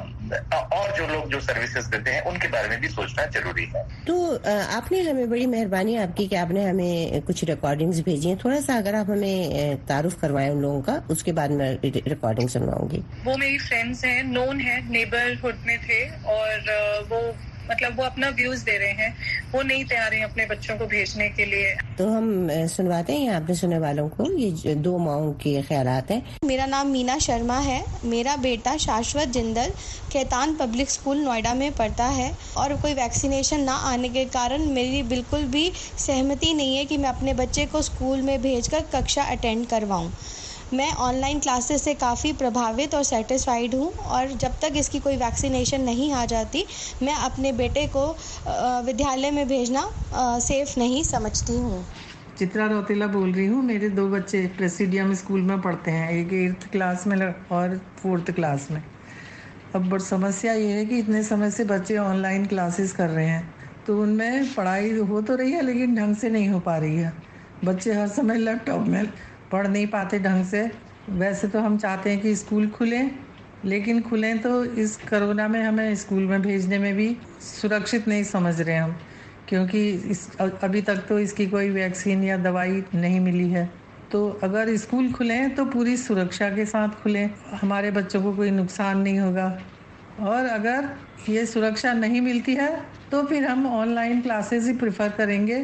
और जो लोग जो सर्विसेज देते हैं उनके बारे में भी सोचना जरूरी है। तो आपने हमें, बड़ी मेहरबानी आपकी कि आपने हमें कुछ रिकॉर्डिंग्स भेजी हैं। थोड़ा सा अगर आप हमें तारुफ करवाएं उन लोगों का, उसके बाद मैं रिकॉर्डिंग सुनवाऊंगी। वो मेरी फ्रेंड्स हैं, नोन है, नेबरहुड में थे, और वो मतलब वो अपना व्यूज दे रहे हैं, वो नहीं तैयार हैं अपने बच्चों को भेजने के लिए। तो हम सुनवाते हैं यहाँ अपने सुनने वालों को, ये दो माओं के ख्यालात हैं। मेरा नाम मीना शर्मा है। मेरा बेटा शाश्वत जिंदल खेतान पब्लिक स्कूल नोएडा में पढ़ता है, और कोई वैक्सीनेशन ना आने के कारण मेरी बिल्कुल भी सहमति नहीं है कि मैं अपने बच्चे को स्कूल में भेजकर कक्षा अटेंड करवाऊँ। मैं ऑनलाइन क्लासेस से काफ़ी प्रभावित और सेटिस्फाइड हूँ, और जब तक इसकी कोई वैक्सीनेशन नहीं आ जाती मैं अपने बेटे को विद्यालय में भेजना सेफ नहीं समझती हूँ। चित्रा रौतेला बोल रही हूँ। मेरे दो बच्चे प्रेसिडियम स्कूल में पढ़ते हैं, एक एट्थ क्लास में और फोर्थ क्लास में। अब बड़ी समस्या ये है कि इतने समय से बच्चे ऑनलाइन क्लासेस कर रहे हैं, तो उनमें पढ़ाई हो तो रही है लेकिन ढंग से नहीं हो पा रही है। बच्चे हर समय लैपटॉप में पढ़ नहीं पाते ढंग से। वैसे तो हम चाहते हैं कि स्कूल खुलें, लेकिन खुलें तो इस कोरोना में हमें स्कूल में भेजने में भी सुरक्षित नहीं समझ रहे हम, क्योंकि इस अभी तक तो इसकी कोई वैक्सीन या दवाई नहीं मिली है। तो अगर स्कूल खुलें तो पूरी सुरक्षा के साथ खुलें, हमारे बच्चों को कोई नुकसान नहीं होगा। और अगर ये सुरक्षा नहीं मिलती है तो फिर हम ऑनलाइन क्लासेस ही प्रेफर करेंगे।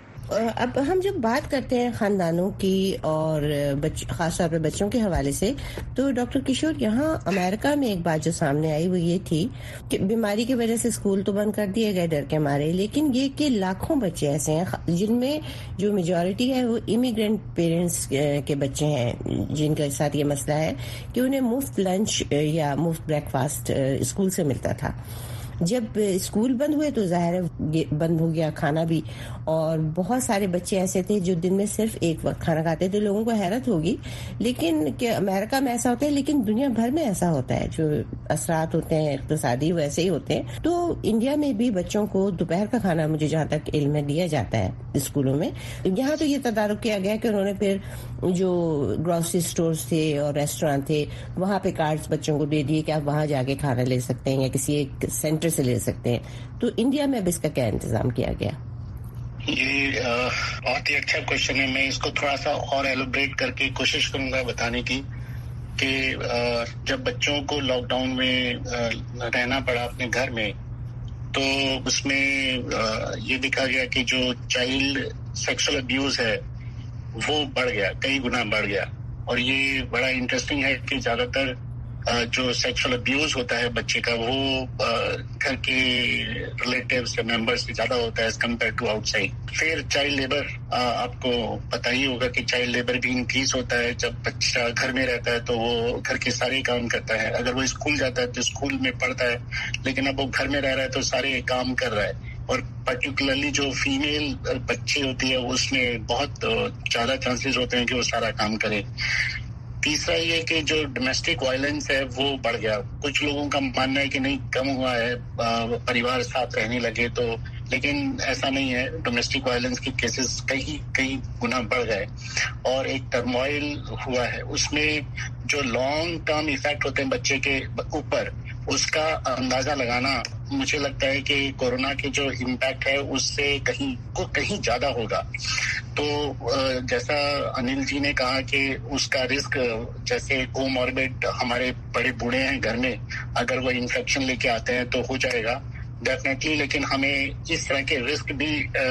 अब हम जब बात करते हैं खानदानों की और खासतौर पर बच्चों के हवाले से, तो डॉक्टर किशोर, यहाँ अमेरिका में एक बात जो सामने आई वो ये थी कि बीमारी की वजह से स्कूल तो बंद कर दिए गए डर के मारे, लेकिन ये कि लाखों बच्चे ऐसे हैं जिनमें जो मेजॉरिटी है वो इमिग्रेंट पेरेंट्स के बच्चे हैं, जिनके साथ ये मसला है कि उन्हें मुफ्त लंच या मुफ्त ब्रेकफास्ट स्कूल से मिलता था। जब स्कूल बंद हुए तो ज़ाहिर है बंद हो गया खाना भी, और बहुत सारे बच्चे ऐसे थे जो दिन में सिर्फ एक वक्त खाना खाते थे। लोगों को हैरत होगी लेकिन कि अमेरिका में ऐसा होता है, लेकिन दुनिया भर में ऐसा होता है। जो असरात होते हैं इक़्तिसादी वैसे ही होते हैं। तो इंडिया में भी बच्चों को दोपहर का खाना, मुझे जहाँ तक इल्म है, दिया जाता है स्कूलों में। यहाँ तो ये तदारुक किया गया कि उन्होंने फिर जो ग्रोसरी स्टोर्स थे और रेस्टोरेंट थे वहाँ पे कार्ड्स बच्चों को दे दिए कि आप वहाँ जाके खाना ले सकते हैं या किसी एक सेंटर से ले सकते हैं। तो इंडिया में अब इसका क्या इंतजाम किया गया? ये बहुत ही अच्छा क्वेश्चन है। मैं इसको थोड़ा सा और एलोब्रेट करके कोशिश करूंगा बताने की कि जब बच्चों को लॉकडाउन में रहना पड़ा अपने घर में, तो उसमें ये देखा गया कि जो चाइल्ड सेक्सुअल अब्यूज है वो बढ़ गया, कई गुना बढ़ गया। और ये बड़ा इंटरेस्टिंग है कि ज्यादातर جو سیکشل ابیوز ہوتا ہے بچے کا وہ گھر کے ریلیٹیوز یا ممبر سے زیادہ ہوتا ہے ایز کمپیئر ٹو آؤٹ سائڈ. پھر چائلڈ لیبر، آپ کو پتہ ہی ہوگا کہ چائلڈ لیبر بھی انکریز ہوتا ہے. جب بچہ گھر میں رہتا ہے تو وہ گھر کے سارے کام کرتا ہے. اگر وہ اسکول جاتا ہے تو اسکول میں پڑھتا ہے، لیکن اب وہ گھر میں رہ رہا ہے تو سارے کام کر رہا ہے. اور پرٹیکولرلی جو فیمیل بچی ہوتی ہے اس میں بہت زیادہ چانسز ہوتے ہیں کہ وہ سارا کام کرے. تیسرا یہ کہ جو ڈومیسٹک وائلنس ہے وہ بڑھ گیا. کچھ لوگوں کا ماننا ہے کہ نہیں کم ہوا ہے، پریوار ساتھ رہنے لگے تو، لیکن ایسا نہیں ہے. ڈومیسٹک وائلنس کے کیسز کئی کئی گنا بڑھ گئے اور ایک ٹرموائل ہوا ہے. اس میں جو لانگ ٹرم ایفیکٹ ہوتے ہیں بچے کے اوپر، اس کا اندازہ لگانا مجھے لگتا ہے کہ کورونا کے جو امپیکٹ ہے اس سے کہیں کو کہیں زیادہ ہوگا. تو جیسا انل جی نے کہا کہ اس کا رسک، جیسے کو موربڈ ہمارے بڑے بوڑھے ہیں گھر میں، اگر وہ انفیکشن لے کے آتے ہیں تو ہو جائے گا ڈیفینیٹلی. لیکن ہمیں اس طرح کے رسک بھی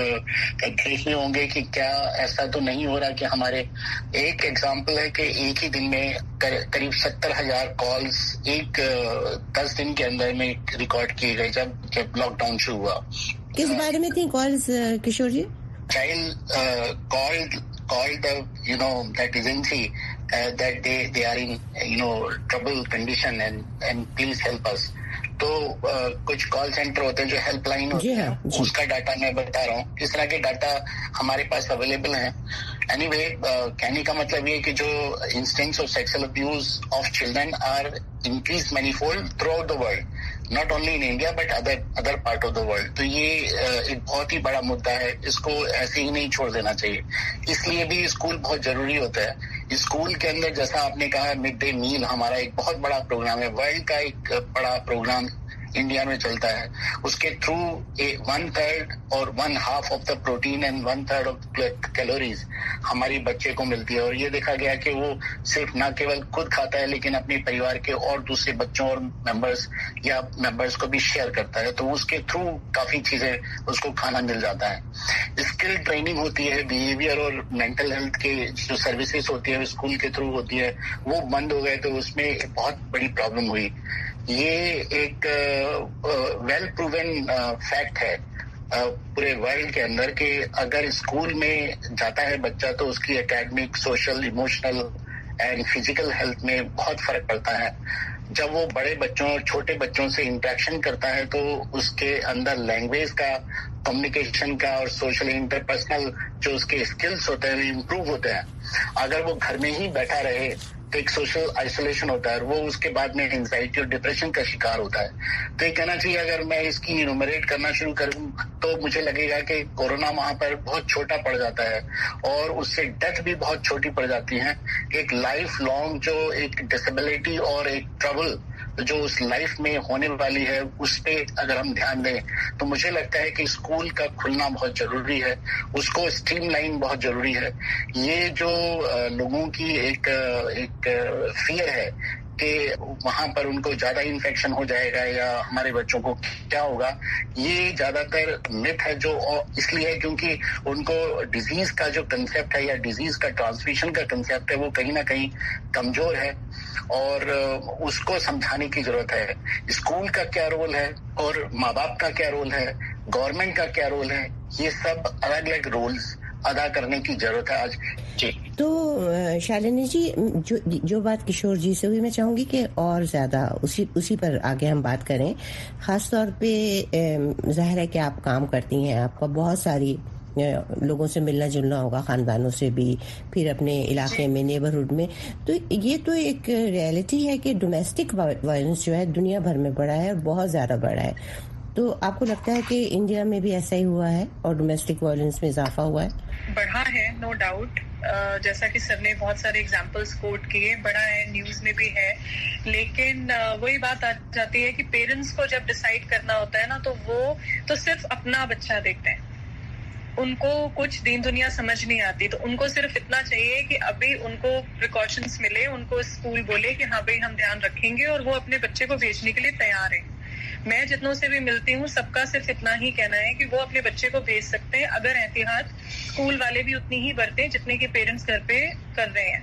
دیکھنے ہوں گے کہ کیا ایسا تو نہیں ہو رہا کہ ہمارے، ایک ایگزامپل ہے کہ ایک ہی دن میں قریب ستر ہزار کالز ایک دس دن کے اندر میں ریکارڈ کیے گئے جب جب لاک ڈاؤن شروع ہوا. کس بارے میں تھی calls Kishore ji? Child called called the, you know, that agency uh, that they they are in, you know, trouble condition and and please help us. تو کچھ کال سینٹر ہوتے ہیں جو ہیلپ لائن ہوتے ہیں، اس کا ڈاٹا میں بتا رہا ہوں. اس طرح کے ڈاٹا ہمارے پاس اویلیبل ہیں. اینی وے کہنے کا مطلب یہ کہ جو instincts of sexual abuse of children are increase many fold throughout the world, not only in India but other other part of the world. تو یہ ایک بہت ہی بڑا مدعا ہے، اس کو ایسے ہی نہیں چھوڑ دینا چاہیے. اس لیے بھی اسکول بہت ضروری ہوتا ہے. اسکول کے اندر جیسا آپ نے کہا مڈ ڈے میل ہمارا ایک بہت بڑا پروگرام ہے، ورلڈ کا ایک بڑا پروگرام انڈیا میں چلتا ہے. اس کے تھرو ون تھرڈ اور one half of the protein and one third of calories ہماری بچے کو ملتی ہے. اور یہ دیکھا گیا کہ وہ صرف نہ کیول خود کھاتا ہے لیکن اپنے پریوار کے اور دوسرے بچوں اور ممبرس یا ممبرس کو بھی شیئر کرتا ہے. تو اس کے تھرو کافی چیزیں اس کو کھانا مل جاتا ہے. اسکل ٹریننگ ہوتی ہے، بیہیویئر اور مینٹل ہیلتھ کے جو سروسز ہوتی ہے اسکول کے تھرو ہوتی ہے، وہ بند ہو گئے تو اس میں بہت بڑی پرابلم ہوئی. یہ ایک ویل پروون فیکٹ ہے پورے ورلڈ کے اندر کہ اگر اسکول میں جاتا ہے بچہ تو اس کی academic, social, emotional and physical health میں بہت فرق پڑتا ہے. جب وہ بڑے بچوں اور چھوٹے بچوں سے انٹریکشن کرتا ہے تو اس کے اندر لینگویج کا، کمیونیکیشن کا اور سوشل انٹرپرسنل جو اس کے اسکلس ہوتے ہیں وہ امپروو ہوتے ہیں. اگر وہ گھر میں ہی بیٹھا رہے تو ایک سوشل آئسولیشن ہوتا ہے، وہ اس کے بعد میں اینزائٹی اور ڈپریشن کا شکار ہوتا ہے. تو یہ کہنا چاہیے اگر میں اس کی انومریٹ کرنا شروع کروں تو مجھے لگے گا کہ کورونا وہاں پر بہت چھوٹا پڑ جاتا ہے اور اس سے ڈیتھ بھی بہت چھوٹی پڑ جاتی ہے. ایک لائف لانگ جو ایک ڈسیبلٹی اور ایک ٹربل جو اس لائف میں ہونے والی ہے اس پہ اگر ہم دھیان دیں تو مجھے لگتا ہے کہ اسکول کا کھلنا بہت ضروری ہے، اس کو اسٹریم لائن بہت ضروری ہے. یہ جو لوگوں کی ایک ایک فیئر ہے کہ وہاں پر ان کو زیادہ انفیکشن ہو جائے گا یا ہمارے بچوں کو کیا ہوگا، یہ زیادہ تر مت ہے، جو اس لیے کیونکہ ان کو ڈیزیز کا جو کنسیپٹ ہے یا ڈیزیز کا ٹرانسمیشن کا کنسیپٹ ہے وہ کہیں نہ کہیں کمزور ہے اور اس کو سمجھانے کی ضرورت ہے. اسکول کا کیا رول ہے اور ماں باپ کا کیا رول ہے، گورنمنٹ کا کیا رول ہے، یہ سب الگ الگ رولز ادا کرنے کی ضرورت ہے آج. جی تو شالنی جی، جو جو بات کشور جی سے ہوئی میں چاہوں گی کہ اور زیادہ اسی اسی پر آگے ہم بات کریں. خاص طور پہ ظاہر ہے کہ آپ کام کرتی ہیں، آپ کا بہت ساری لوگوں سے ملنا جلنا ہوگا، خاندانوں سے بھی، پھر اپنے علاقے میں، نیبرہڈ میں. تو یہ تو ایک ریئلٹی ہے کہ ڈومیسٹک وائلنس جو ہے دنیا بھر میں بڑھا ہے اور بہت زیادہ بڑھا ہے. تو آپ کو لگتا ہے کہ انڈیا میں بھی ایسا ہی ہوا ہے اور ڈومیسٹک وائلنس میں اضافہ ہوا ہے؟ بڑھا ہے، نو ڈاؤٹ. جیسا کہ سر نے بہت سارے ایگزامپلس کوٹ کیے، بڑا ہے، نیوز میں بھی ہے. لیکن وہی بات آ جاتی ہے کہ پیرنٹس کو جب ڈیسائیڈ کرنا ہوتا ہے نا تو وہ تو صرف اپنا بچہ دیکھتے ہیں، ان کو کچھ دین دنیا سمجھ نہیں آتی. تو ان کو صرف اتنا چاہیے کہ ابھی ان کو پریکاشنس ملے، ان کو اسکول بولے کہ ہاں بھائی ہم دھیان رکھیں گے اور وہ اپنے بچے کو بھیجنے کے لیے تیار ہیں. میں جتنوں سے بھی ملتی ہوں سب کا صرف اتنا ہی کہنا ہے کہ وہ اپنے بچے کو بھیج سکتے ہیں اگر احتیاط اسکول والے بھی اتنی ہی برتیں جتنے کہ پیرنٹس گھر پہ کر رہے ہیں.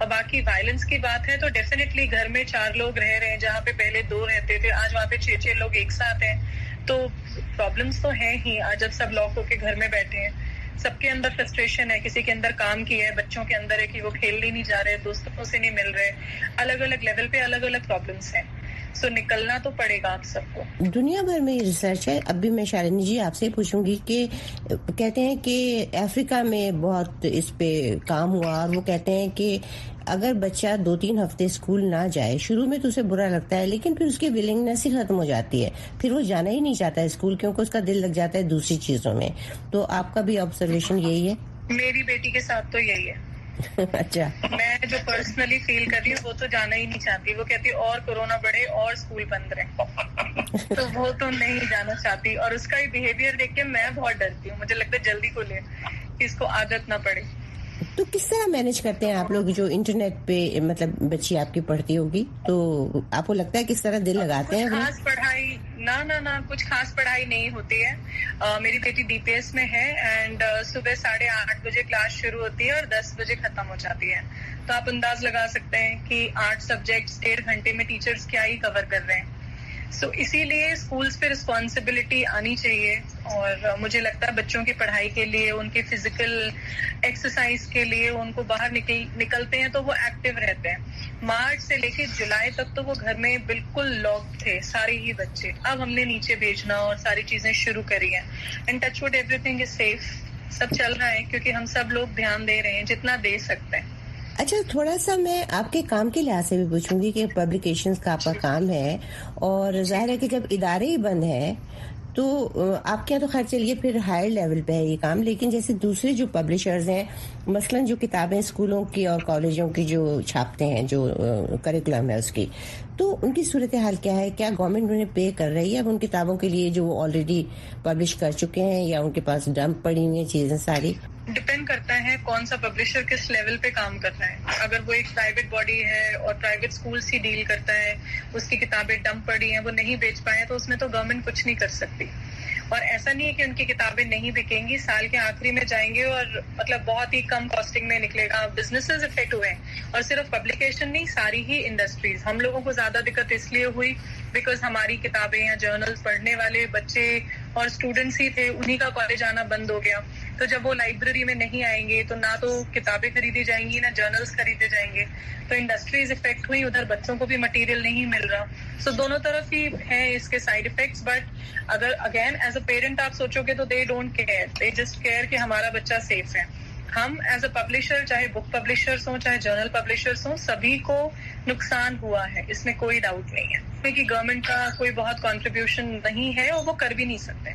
اور باقی وائلنس کی بات ہے تو ڈیفینیٹلی گھر میں چار لوگ رہ رہے ہیں جہاں پہ پہلے دو رہتے تھے, آج وہاں پہ چھ چھ لوگ ایک ساتھ ہیں, تو پرابلمس تو ہیں ہی. آج جب سب لاک ہو کے گھر میں بیٹھے ہیں, سب کے اندر فرسٹریشن ہے, کسی کے اندر کام کی ہے, بچوں کے اندر ہے کہ وہ کھیلنے نہیں جا رہے, دوستوں سے نہیں مل رہے, الگ الگ لیول پہ الگ الگ پرابلمس ہیں. سو نکلنا تو پڑے گا آپ سب کو. دنیا بھر میں یہ ریسرچ ہے. اب بھی میں شالنی جی آپ سے پوچھوں گی کہ کہتے ہیں کہ افریقہ میں بہت اس پہ کام ہوا, اور وہ کہتے ہیں کہ اگر بچہ دو تین ہفتے اسکول نہ جائے, شروع میں تو اسے برا لگتا ہے, لیکن پھر اس کی ولنگنیس ہی ختم ہو جاتی ہے, پھر وہ جانا ہی نہیں چاہتا اسکول, کیونکہ اس کا دل لگ جاتا ہے دوسری چیزوں میں. تو آپ کا بھی آبزرویشن یہی ہے؟ میری بیٹی کے ساتھ تو یہی ہے. اچھا, میں جو پرسنلی فیل کر رہی ہوں وہ تو جانا ہی نہیں چاہتی. وہ کہتی اور کورونا بڑھے اور اسکول بند رہے, تو وہ تو نہیں جانا چاہتی. اور اس کا ہی بیہیویئر دیکھ کے میں بہت ڈرتی ہوں. مجھے لگتا ہے جلدی کو لے کہ اس کو عادت نہ پڑے. تو کس طرح مینج کرتے ہیں آپ لوگ جو انٹرنیٹ پہ مطلب بچی آپ کی پڑھتی ہوگی, تو آپ کو لگتا ہے کس طرح دل لگاتے ہیں؟ خاص پڑھائی نہ نہ نہ کچھ خاص پڑھائی نہیں ہوتی ہے. uh, میری بیٹی ڈی پی ایس میں ہے, اینڈ uh, صبح ساڑھے آٹھ بجے کلاس شروع ہوتی ہے اور دس بجے ختم ہو جاتی ہے. تو آپ انداز لگا سکتے ہیں کہ آٹھ سبجیکٹس ڈیڑھ گھنٹے میں ٹیچرز کیا ہی کور کر رہے ہیں. سو so, اسی لیے اسکولس پہ رسپانسبلٹی آنی چاہیے. اور مجھے لگتا ہے بچوں کی پڑھائی کے لیے, ان کی فزیکل ایکسرسائز کے لیے ان کو باہر نکل نکلتے ہیں تو وہ ایکٹیو رہتے ہیں. مارچ سے لے کے جولائی تک تو وہ گھر میں بالکل لاک تھے سارے ہی بچے. اب ہم نے نیچے بھیجنا اور ساری چیزیں شروع کری ہیں, and touch wood everything is safe. سب چل رہا ہے کیونکہ ہم سب لوگ دھیان دے رہے ہیں جتنا دے سکتے ہیں. اچھا, تھوڑا سا میں آپ کے کام کے لحاظ سے بھی پوچھوں گی کہ پبلیکیشنز کا آپ کا کام ہے, اور ظاہر ہے کہ جب ادارے ہی بند ہیں تو آپ کیا, تو خیر چلیے پھر ہائر لیول پہ ہے یہ کام, لیکن جیسے دوسرے جو پبلشرز ہیں, مثلاً جو کتابیں اسکولوں کی اور کالجوں کی جو چھاپتے ہیں, جو کریکولم ہے اس کی, تو ان کی صورتحال کیا ہے؟ کیا گورنمنٹ انہیں پے کر رہی ہے اب ان کتابوں کے لیے جو وہ آلریڈی پبلش کر چکے ہیں, یا ان کے پاس ڈمپ پڑی ہوئی ہیں چیزیں ساری؟ ڈپینڈ کرتا ہے کون سا پبلشر کس لیول پہ کام کر رہا ہے. اگر وہ ایک پرائیویٹ باڈی ہے اور پرائیویٹ اسکولس ہی ڈیل کرتا ہے, اس کی کتابیں ڈمپ پڑی ہیں, وہ نہیں بیچ پائے, تو اس میں تو گورنمنٹ کچھ نہیں کر سکتی. اور ایسا نہیں ہے کہ ان کی کتابیں نہیں بکیں گی, سال کے آخری میں جائیں گے اور مطلب بہت ہی کم کاسٹنگ میں نکلے گا. بزنسز افیکٹ ہوئے ہیں, اور صرف پبلیکیشن نہیں, ساری ہی انڈسٹریز. ہم لوگوں کو زیادہ دقت اس لیے ہوئی بیکاز ہماری کتابیں یا جرنلز پڑھنے والے بچے اور اسٹوڈنٹس ہی تھے, انہی کا کالج آنا بند ہو گیا. تو جب وہ لائبریری میں نہیں آئیں گے تو نہ تو کتابیں خریدی جائیں گی, نہ جرنلز خریدے جائیں گے. تو انڈسٹریز افیکٹ ہوئی, ادھر بچوں کو بھی مٹیریل نہیں مل رہا. سو so, دونوں طرف ہی ہیں اس کے سائڈ افیکٹس. بٹ اگر اگین ایز اے پیرنٹ آپ سوچو گے تو they don't care, they just care کہ ہمارا بچہ سیف ہے. ہم ایز اے پبلشر, چاہے بک پبلشرز ہوں چاہے جرنل پبلشرز ہوں, سبھی کو نقصان ہوا ہے, اس میں کوئی ڈاؤٹ نہیں ہے کہ گورنمنٹ کا کوئی بہت کنٹریبیوشن نہیں ہے اور وہ کر بھی نہیں سکتے.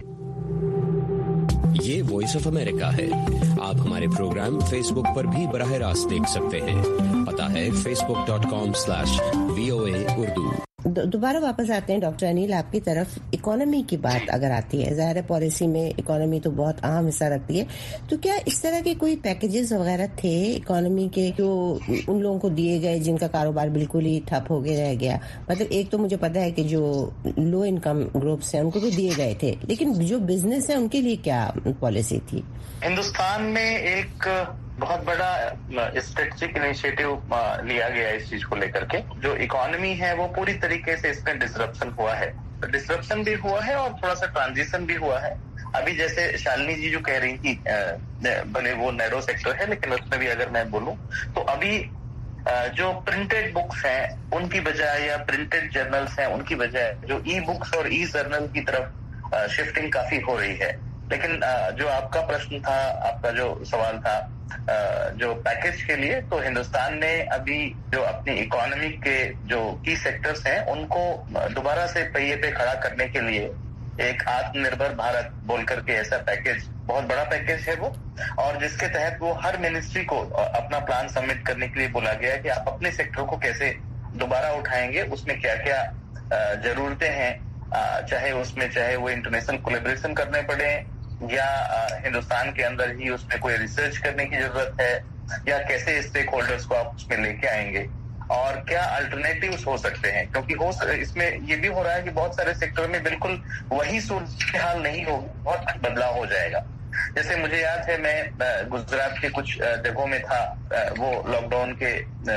یہ وائس آف امریکہ ہے. آپ ہمارے پروگرام فیس بک پر بھی براہ راست دیکھ سکتے ہیں. پتا ہے Facebook dot com slash V O A Urdu. دوبارہ واپس آتے ہیں ڈاکٹر انیل آپ کی طرف. اکانومی کی بات اگر آتی ہے, ظاہر پالیسی میں اکانومی تو بہت اہم حصہ رکھتی ہے, تو کیا اس طرح کے کوئی پیکیجز وغیرہ تھے اکانومی کے جو ان لوگوں کو دیے گئے جن کا کاروبار بالکل ہی ٹھپ ہو گیا رہ گیا؟ مطلب ایک تو مجھے پتا ہے کہ جو لو انکم گروپس ہیں ان کو تو دیے گئے تھے, لیکن جو بزنس ہے ان کے لیے کیا پالیسی تھی؟ ہندوستان میں ایک بہت بڑا اسٹریٹجک انیشیٹو لیا گیا اس چیز کو لے کر کے. جو اکانومی ہے وہ پوری طریقے سے اس میں ڈسرپشن ہوا ہے, ڈسرپشن بھی ہوا ہے اور تھوڑا سا ٹرانزیشن بھی ہوا ہے. ابھی جیسے شالنی جی جو کہہ رہی تھی, بھلے وہ نیرو سیکٹر ہے لیکن اس میں بھی اگر میں بولوں تو ابھی جو پرنٹڈ بکس ہیں ان کی بجائے, یا پرنٹڈ جرنلس ہیں ان کی بجائے, جو ای بکس اور ای جرنل کی طرف شفٹنگ کافی ہو رہی ہے. لیکن جو آپ کا پرشن تھا, آپ کا جو سوال تھا جو پیکج کے لیے, تو ہندوستان نے ابھی جو اپنی اکانومی کے جو کی سیکٹرز ہیں ان کو دوبارہ سے پہیے پہ کھڑا کرنے کے لیے ایک آتم نربھر بھارت بول کر کے ایسا پیکج, بہت بڑا پیکج ہے وہ, اور جس کے تحت وہ ہر منسٹری کو اپنا پلان سبمٹ کرنے کے لیے بولا گیا ہے کہ آپ اپنے سیکٹر کو کیسے دوبارہ اٹھائیں گے, اس میں کیا کیا ضرورتیں ہیں, چاہے اس میں چاہے وہ انٹرنیشنل کولیبریشن کرنے پڑے یا ہندوستان کے اندر ہی اس میں کوئی ریسرچ کرنے کی ضرورت ہے, یا کیسے اسٹیک ہولڈرز کو آپ اس میں لے کے آئیں گے, اور کیا الٹرنیٹیوز ہو سکتے ہیں. کیونکہ ہو اس میں یہ بھی ہو رہا ہے کہ بہت سارے سیکٹر میں بالکل وہی صورتحال نہیں ہوگی, بہت بدلاؤ ہو جائے گا. جیسے مجھے یاد ہے میں گجرات کے کچھ جگہوں میں تھا وہ لاک ڈاؤن کے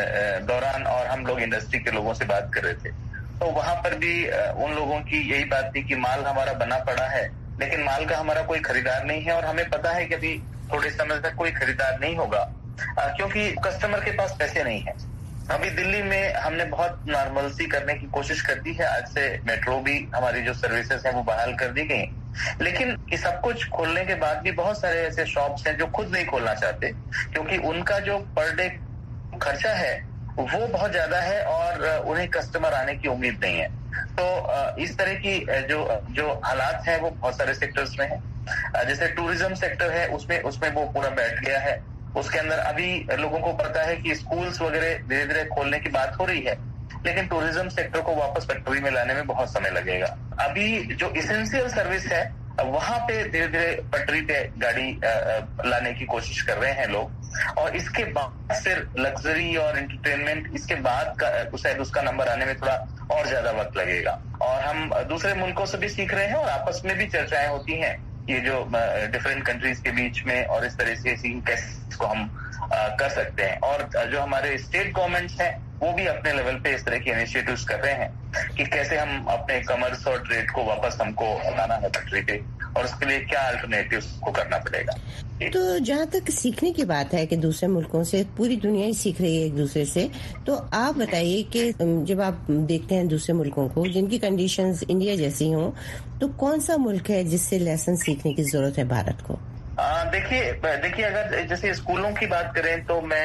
دوران، اور ہم لوگ انڈسٹری کے لوگوں سے بات کر رہے تھے، تو وہاں پر بھی ان لوگوں کی یہی بات تھی کہ مال ہمارا بنا پڑا ہے لیکن مال کا ہمارا کوئی خریدار نہیں ہے، اور ہمیں پتا ہے کہ ابھی تھوڑے سمے تک کوئی خریدار نہیں ہوگا کیونکہ کسٹمر کے پاس پیسے نہیں ہیں۔ ابھی دلی میں ہم نے بہت نارملسی کرنے کی کوشش کر دی ہے، آج سے میٹرو بھی ہماری جو سروسز ہیں وہ بحال کر دی گئی، لیکن یہ سب کچھ کھولنے کے بعد بھی بہت سارے ایسے شاپس ہیں جو خود نہیں کھولنا چاہتے کیونکہ ان کا جو پر ڈے خرچہ ہے وہ بہت زیادہ ہے اور انہیں کسٹمر آنے کی امید نہیں ہے۔ تو اس طرح کی جو جو حالات ہیں وہ بہت سارے سیکٹرز میں ہیں، جیسے ٹوریزم سیکٹر ہے، اس میں اس میں وہ پورا بیٹھ گیا ہے۔ اس کے اندر ابھی لوگوں کو پتا ہے کہ اسکولس وغیرہ دھیرے دھیرے کھولنے کی بات ہو رہی ہے، لیکن ٹوریزم سیکٹر کو واپس فیکٹری میں لانے میں بہت سمے لگے گا۔ ابھی جو اسینشیل سروس ہے وہاں پہ دھیرے دھیرے پٹری پہ گاڑی لانے کی کوشش کر رہے ہیں لوگ، اور اس کے بعد پھر لگژری اور انٹرٹینمنٹ، اس کے بعد کا شاید اس کا نمبر آنے میں تھوڑا اور زیادہ وقت لگے گا۔ اور ہم دوسرے ملکوں سے بھی سیکھ رہے ہیں اور آپس میں بھی چرچائیں ہوتی ہیں یہ جو ڈفرینٹ کنٹریز کے بیچ میں، اور اس طرح سے کیسے کو ہم کر سکتے ہیں۔ اور جو ہمارے اسٹیٹ گورنمنٹس ہیں وہ بھی اپنے لیول پہ اس طرح کی انیشیٹوز کر رہے ہیں کہ کیسے ہم اپنے کمرس اور ٹریڈ کو واپس ہم کو لانا ہے پٹری پہ، اور اس کے لیے کیا الٹرنیٹیوز کو کرنا پڑے گا۔ تو جہاں تک سیکھنے کی بات ہے کہ دوسرے ملکوں سے پوری دنیا ہی سیکھ رہی ہے ایک دوسرے سے، تو آپ بتائیے کہ جب آپ دیکھتے ہیں دوسرے ملکوں کو جن کی کنڈیشنز انڈیا جیسی ہوں، تو کون سا ملک ہے جس سے لیسن سیکھنے کی ضرورت ہے بھارت کو؟ دیکھیے دیکھیے اگر جیسے اسکولوں کی بات کریں تو میں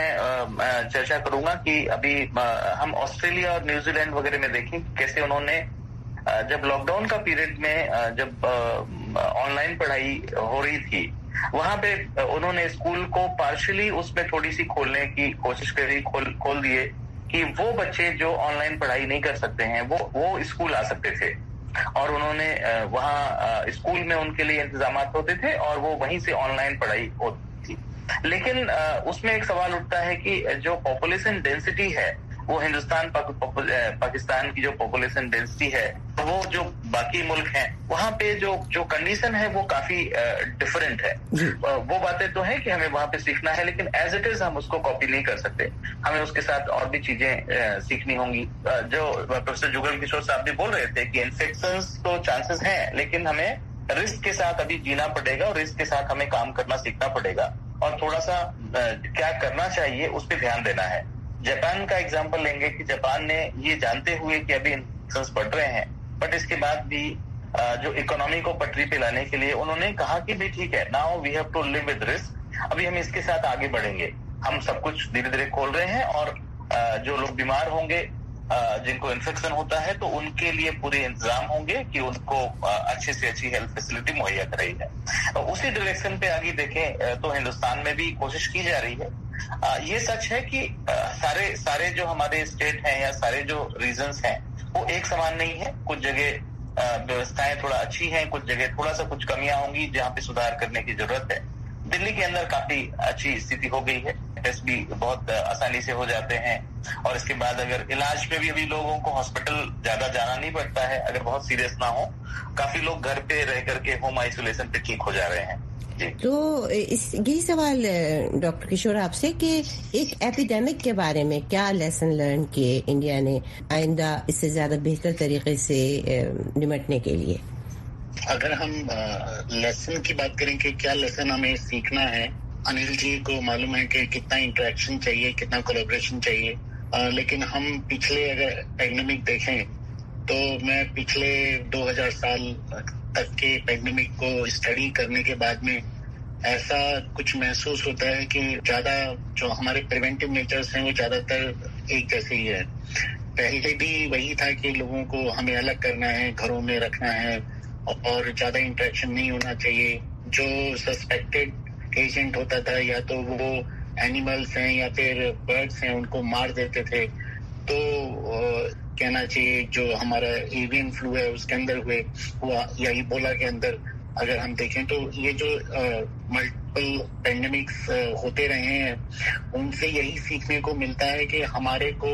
چرچا کروں گا کہ ابھی ہم آسٹریلیا اور نیوزی لینڈ وغیرہ میں دیکھیں کیسے انہوں نے جب لاک ڈاؤن کا پیریڈ میں جب آن لائن پڑھائی ہو رہی تھی وہاں پہ انہوں نے اسکول کو پارشلی اس میں تھوڑی سی کھولنے کی کوشش کری، کھول کھول دیے کہ وہ بچے جو آن لائن پڑھائی نہیں کر سکتے ہیں وہ وہ اسکول آ سکتے تھے، اور انہوں نے وہاں اسکول میں ان کے لیے انتظامات ہوتے تھے اور وہ وہیں سے آن لائن پڑھائی ہوتی تھی۔ لیکن اس میں ایک سوال اٹھتا ہے کہ جو پاپولیشن ڈینسٹی ہے وہ ہندوستان پاکستان کی جو پاپولیشن ڈینسٹی ہے وہ جو باقی ملک ہیں وہاں پہ جو جو کنڈیشن ہے وہ کافی ڈفرینٹ ہے۔ وہ باتیں تو ہیں کہ ہمیں وہاں پہ سیکھنا ہے، لیکن ایز اٹ از ہم اس کو کاپی نہیں کر سکتے، ہمیں اس کے ساتھ اور بھی چیزیں سیکھنی ہوں گی۔ جو پروفیسر جگل کشور صاحب بھی بول رہے تھے کہ انفیکشنز تو چانسز ہیں، لیکن ہمیں رسک کے ساتھ ابھی جینا پڑے گا اور رسک کے ساتھ ہمیں کام کرنا سیکھنا پڑے گا، اور تھوڑا سا کیا کرنا چاہیے اس پہ دھیان دینا ہے۔ جاپان کا ایگزامپل لیں گے کہ جاپان نے یہ جانتے ہوئے کہ ابھی انفیکشنز بڑھ رہے ہیں بٹ اس کے بعد بھی جو اکنامی کو پٹری پہ لانے کے لیے انہوں نے کہا کہ بھی ٹھیک ہے، now we have to live with risk, ابھی ہم اس کے ساتھ آگے بڑھیں گے، ہم سب کچھ دھیرے دھیرے کھول رہے ہیں، اور جو لوگ بیمار ہوں گے جن کو انفیکشن ہوتا ہے تو ان کے لیے پورے انتظام ہوں گے کہ ان کو اچھے سے اچھی ہیلتھ فیسلٹی مہیا کرائی ہے۔ اسی ڈائریکشن پہ آگے دیکھیں تو ہندوستان میں بھی کوشش کی جا رہی ہے۔ یہ سچ ہے کہ سارے سارے جو ہمارے اسٹیٹ ہیں یا سارے جو ریزنس ہیں وہ ایک سمان نہیں ہے، کچھ جگہ ویوستھائیں تھوڑا اچھی ہیں، کچھ جگہ تھوڑا سا کچھ کمیاں ہوں گی جہاں پہ سدھار کرنے کی ضرورت ہے۔ دلی کے اندر کافی اچھی استھتی ہو گئی ہے، ٹیسٹ بھی بہت آسانی سے ہو جاتے ہیں، اور اس کے بعد اگر علاج پہ بھی ابھی لوگوں کو ہاسپٹل زیادہ جانا نہیں پڑتا ہے، اگر بہت سیریس نہ ہو، کافی لوگ گھر پہ رہ کر کے ہوم آئسولیشن پہ ٹھیک ہو جا رہے ہیں۔ تو اس یہی سوال ڈاکٹر کشور آپ سے کہ ایک ایپیڈیمک کے بارے میں کیا لیسن لرن کیے انڈیا نے آئندہ اس سے زیادہ بہتر طریقے سے نمٹنے کے لیے؟ اگر ہم لیسن کی بات کریں کہ کیا لیسن ہمیں سیکھنا ہے، انل جی کو معلوم ہے کہ کتنا انٹریکشن چاہیے، کتنا کولیبریشن چاہیے، لیکن ہم پچھلے اگر پینڈیمک دیکھیں تو میں پچھلے دو ہزار سال تک کے پینڈیمک کو اسٹڈی کرنے کے بعد میں ایسا کچھ محسوس ہوتا ہے کہ زیادہ جو ہمارے پریونٹیو میجرز ہیں وہ زیادہ تر ایک جیسے ہی ہے۔ پہلے بھی وہی تھا کہ لوگوں کو ہمیں الگ کرنا ہے، گھروں میں رکھنا ہے، اور زیادہ انٹریکشن نہیں ہونا چاہیے۔ جو سسپیکٹڈ ایجنٹ ہوتا تھا یا تو وہ اینیملس ہیں یا پھر برڈس ہیں ان کو مار دیتے تھے۔ تو کہنا چاہیے جو ہمارا ایوین فلو ہے اس کے اندر ہوئے ہوا یا ایبولا کے اندر اگر ہم دیکھیں تو یہ جو ملٹیپل پینڈیمکس ہوتے رہے ہیں ان سے یہی سیکھنے کو ملتا ہے کہ ہمارے کو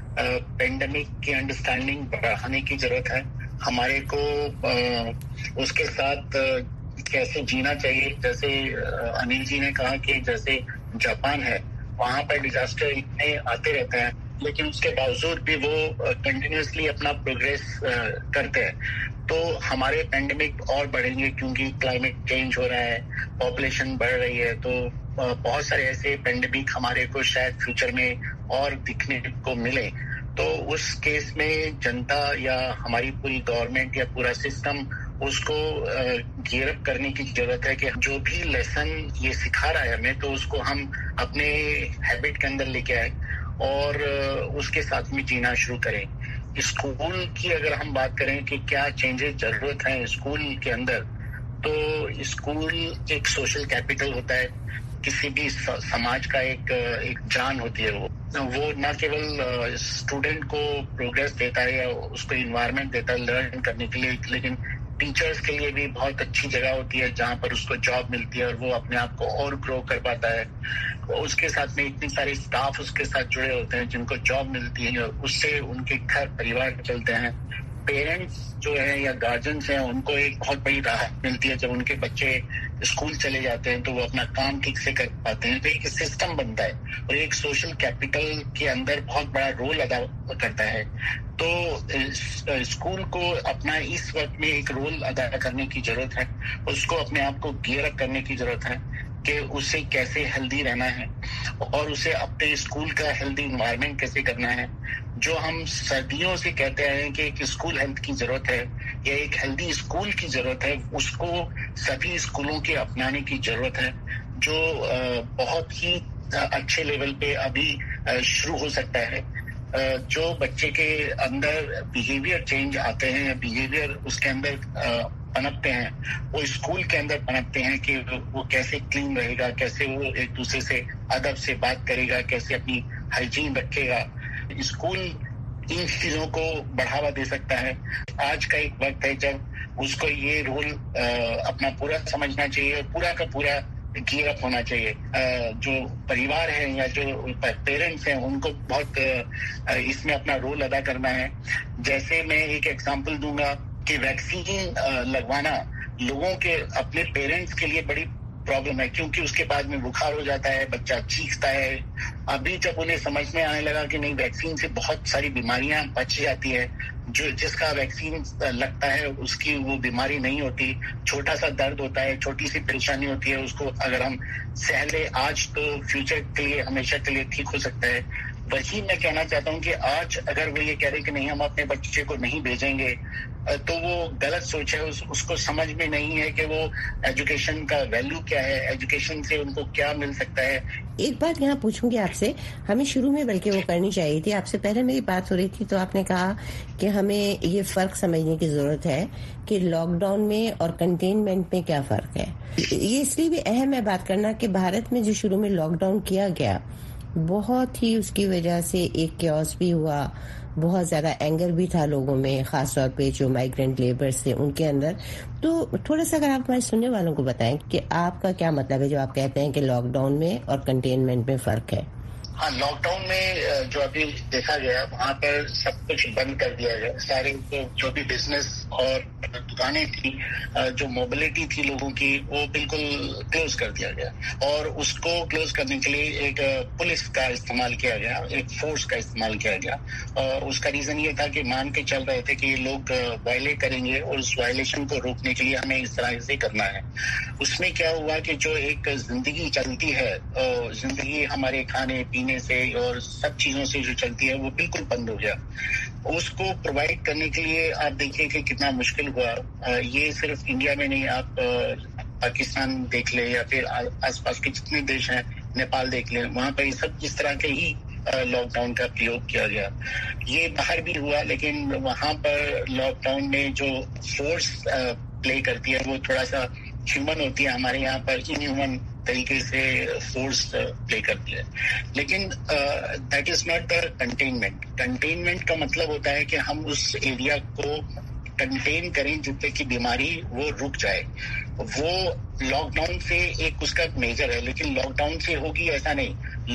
پینڈیمک کی انڈرسٹینڈنگ بڑھانے کی ضرورت ہے، ہمارے کو اس کے ساتھ कैसे जीना चाहिए। जैसे अनिल जी ने कहा कि जैसे जापान है, वहाँ पर डिजास्टर इतने आते रहते हैं, लेकिन उसके बावजूद भी वो कंटिन्यूसली अपना प्रोग्रेस करते हैं। तो हमारे पेंडेमिक और बढ़ेंगे क्योंकि क्लाइमेट चेंज हो रहा है, पॉपुलेशन बढ़ रही है, तो बहुत सारे ऐसे पेंडेमिक हमारे को शायद फ्यूचर में और दिखने को मिले। तो उस केस में जनता या हमारी पूरी गवर्नमेंट या पूरा सिस्टम उसको गियर अप करने की जरूरत है कि जो भी लेसन ये सिखा रहा है हमें, तो उसको हम अपने हैबिट के अंदर लेके आए और उसके साथ में जीना शुरू करें। स्कूल की अगर हम बात करें कि क्या चेंजेस जरूरत है स्कूल के अंदर, तो स्कूल एक सोशल कैपिटल होता है, किसी भी समाज का एक एक जान होती है। वो वो न केवल स्टूडेंट को प्रोग्रेस देता है या उसको इन्वायरमेंट देता है लर्न करने के लिए, लेकिन टीचर्स के लिए भी बहुत अच्छी जगह होती है जहाँ पर उसको जॉब मिलती है और वो अपने आप को और ग्रो कर पाता है। उसके साथ में इतने सारे स्टाफ उसके साथ जुड़े होते हैं जिनको जॉब मिलती है, उससे उनके घर परिवार चलते हैं। पेरेंट्स जो है या गार्जियंस हैं, उनको एक बहुत बड़ी राहत मिलती है जब उनके बच्चे स्कूल चले जाते हैं तो वो अपना काम ठीक से कर पाते हैं। तो एक सिस्टम बनता है और एक सोशल कैपिटल के अंदर बहुत बड़ा रोल अदा करता है। तो स्कूल को अपना इस वक्त में एक रोल अदा करने की जरूरत है, उसको अपने आप को गियर अप करने की जरूरत है कि उसे कैसे हेल्दी रहना है और उसे अपने स्कूल का हेल्दी एनवायरनमेंट कैसे करना है। जो हम सदियों से कहते हैं कि एक स्कूल हेल्थ की जरूरत है या एक हेल्दी स्कूल की जरूरत है, उसको सभी स्कूलों के अपनाने की जरूरत है, जो बहुत ही अच्छे लेवल पे अभी शुरू हो सकता है। जो बच्चे के अंदर बिहेवियर चेंज आते हैं, बिहेवियर उसके अंदर पनपते हैं, वो स्कूल के अंदर पनपते हैं कि वो कैसे क्लीन रहेगा, कैसे वो एक दूसरे से अदब से बात करेगा, कैसे अपनी हाइजीन रखेगा। स्कूल इन चीजों को बढ़ावा दे सकता है। आज का एक वक्त है जब उसको ये रोल अपना पूरा समझना चाहिए, पूरा का पूरा गियर अप होना चाहिए। जो परिवार है या जो पेरेंट्स हैं, उनको बहुत इसमें अपना रोल अदा करना है। जैसे मैं एक एग्जांपल दूंगा कि वैक्सीन लगवाना लोगों के अपने पेरेंट्स के लिए बड़ी प्रॉब्लम है, क्योंकि उसके बाद में बुखार हो जाता है, बच्चा चीखता है। अभी जब उन्हें समझ में आने लगा कि नहीं, वैक्सीन से बहुत सारी बीमारियां बच जाती है, जो जिसका वैक्सीन लगता है उसकी वो बीमारी नहीं होती, छोटा सा दर्द होता है, छोटी सी परेशानी होती है, उसको अगर हम सह ले आज तो फ्यूचर के लिए हमेशा के लिए ठीक हो सकता है। वही मैं कहना चाहता हूँ कि आज अगर वो ये कह रहे कि नहीं हम अपने बच्चे को नहीं भेजेंगे, तो वो गलत सोच है। उस, उसको समझ में नहीं है कि वो एजुकेशन का वैल्यू क्या है, एजुकेशन से उनको क्या मिल सकता है। एक बात यहाँ पूछूंगी आपसे, हमें शुरू में बल्कि वो करनी चाहिए थी, आपसे पहले मेरी बात हो रही थी तो आपने कहा कि हमें ये फर्क समझने की जरूरत है कि लॉकडाउन में और कंटेनमेंट में क्या फर्क है। ये इसलिए भी अहम है बात करना कि भारत में जो शुरू में लॉकडाउन किया गया, बहुत ही उसकी वजह से एक क्योस भी हुआ, बहुत ज्यादा एंगर भी था लोगों में, खासतौर पे जो माइग्रेंट लेबर्स थे उनके अंदर। तो थोड़ा सा अगर आप हमारे सुनने वालों को बताएं कि आपका क्या मतलब है जो आप कहते हैं कि लॉकडाउन में और कंटेनमेंट में फर्क है। हाँ, लॉकडाउन में जो अभी देखा गया वहाँ पर सब कुछ बंद कर दिया गया। सारे जो भी बिजनेस और दुकानें थी, जो मोबिलिटी थी लोगों की, वो बिल्कुल क्लोज कर दिया गया और उसको क्लोज करने के लिए एक पुलिस का इस्तेमाल किया गया, एक फोर्स का इस्तेमाल किया गया। और उसका रीजन ये था कि मान के चल रहे थे कि ये लोग वायलेट करेंगे और उस वायलेशन को रोकने के लिए हमें इस तरह से करना है। उसमें क्या हुआ कि जो एक जिंदगी चलती है, जिंदगी हमारे खाने पीने से और सब चीजों से जो चलती है, वो बिल्कुल बंद हो गया। उसको प्रोवाइड करने के लिए आप देखिए कि कितना मुश्किल हुआ। ये सिर्फ इंडिया में नहीं, आप पाकिस्तान देख ले या फिर आसपास के जितने देश हैं, नेपाल देख ले, वहां पर सब इस तरह के ही लॉकडाउन का प्रयोग किया गया। ये बाहर भी हुआ, लेकिन वहां पर लॉकडाउन में जो फोर्स प्ले करती है वो थोड़ा सा ह्यूमन होती है। हमारे यहाँ पर इनह्यूमन तरीके से फोर्स प्ले करती है। लेकिन that is not the containment. Containment का मतलब होता है कि हम उस एरिया को कंटेन करें जिससे कि बीमारी वो रुक जाए। वो लॉकडाउन से एक उसका मेजर है, लेकिन लॉकडाउन से होगी ऐसा नहीं।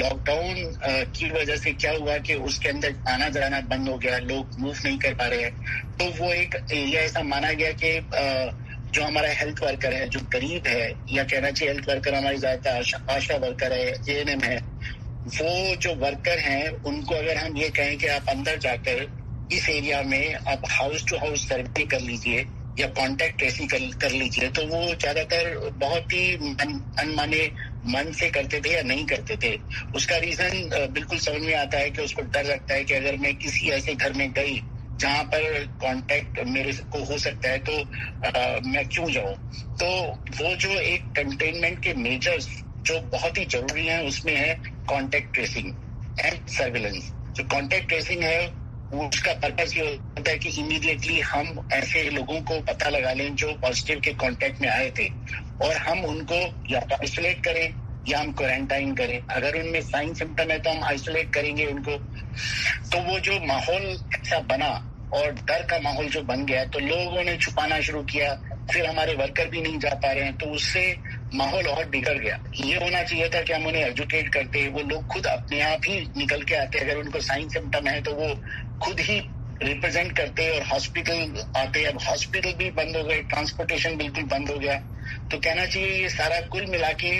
लॉकडाउन की वजह से क्या हुआ कि उसके अंदर आना जाना बंद हो गया, लोग मूव नहीं कर पा रहे हैं। तो वो एक एरिया ऐसा माना गया कि जो हमारा हेल्थ वर्कर है, जो गरीब है, या कहना चाहिए हेल्थ वर्कर हमारी ज्यादा आशा वर्कर है, ए एन एम है, वो जो वर्कर हैं उनको अगर हम ये कहें कि आप अंदर जाकर इस एरिया में आप हाउस टू हाउस सर्वे कर लीजिए या कांटेक्ट ट्रेसिंग कर, कर लीजिए, तो वो ज्यादातर बहुत ही अनमाने मन से करते थे या नहीं करते थे। उसका रीजन बिल्कुल समझ में आता है कि उसको डर लगता है कि अगर मैं किसी ऐसे घर में गई जहाँ पर कांटेक्ट मेरे को हो सकता है तो आ, मैं क्यों जाऊं। तो वो जो एक कंटेनमेंट के मेजर्स जो बहुत ही जरूरी हैं उसमें है कांटेक्ट ट्रेसिंग एंड सर्विलेंस। जो कांटेक्ट ट्रेसिंग है उसका पर्पस ये होता है कि इमीडिएटली हम ऐसे लोगों को पता लगा लें जो पॉजिटिव के कांटेक्ट में आए थे और हम उनको या तो आइसोलेट करें या हम क्वारंटाइन करें। अगर उनमें साइन सिम्टम है तो हम आइसोलेट करेंगे उनको। तो वो जो माहौल ऐसा बना और डर का माहौल जो बन गया तो लोगों ने छुपाना शुरू किया, फिर हमारे वर्कर भी नहीं जा पा रहे हैं, तो उससे माहौल और बिगड़ गया। ये होना चाहिए था कि हम उन्हें एजुकेट करते, वो लोग खुद अपने आप ही निकल के आते, अगर उनको साइन सिम्टम है तो वो खुद ही रिप्रेजेंट करते और हॉस्पिटल आते। अब हॉस्पिटल भी बंद हो गए, ट्रांसपोर्टेशन बिल्कुल बंद हो गया। तो कहना चाहिए ये सारा कुल मिला के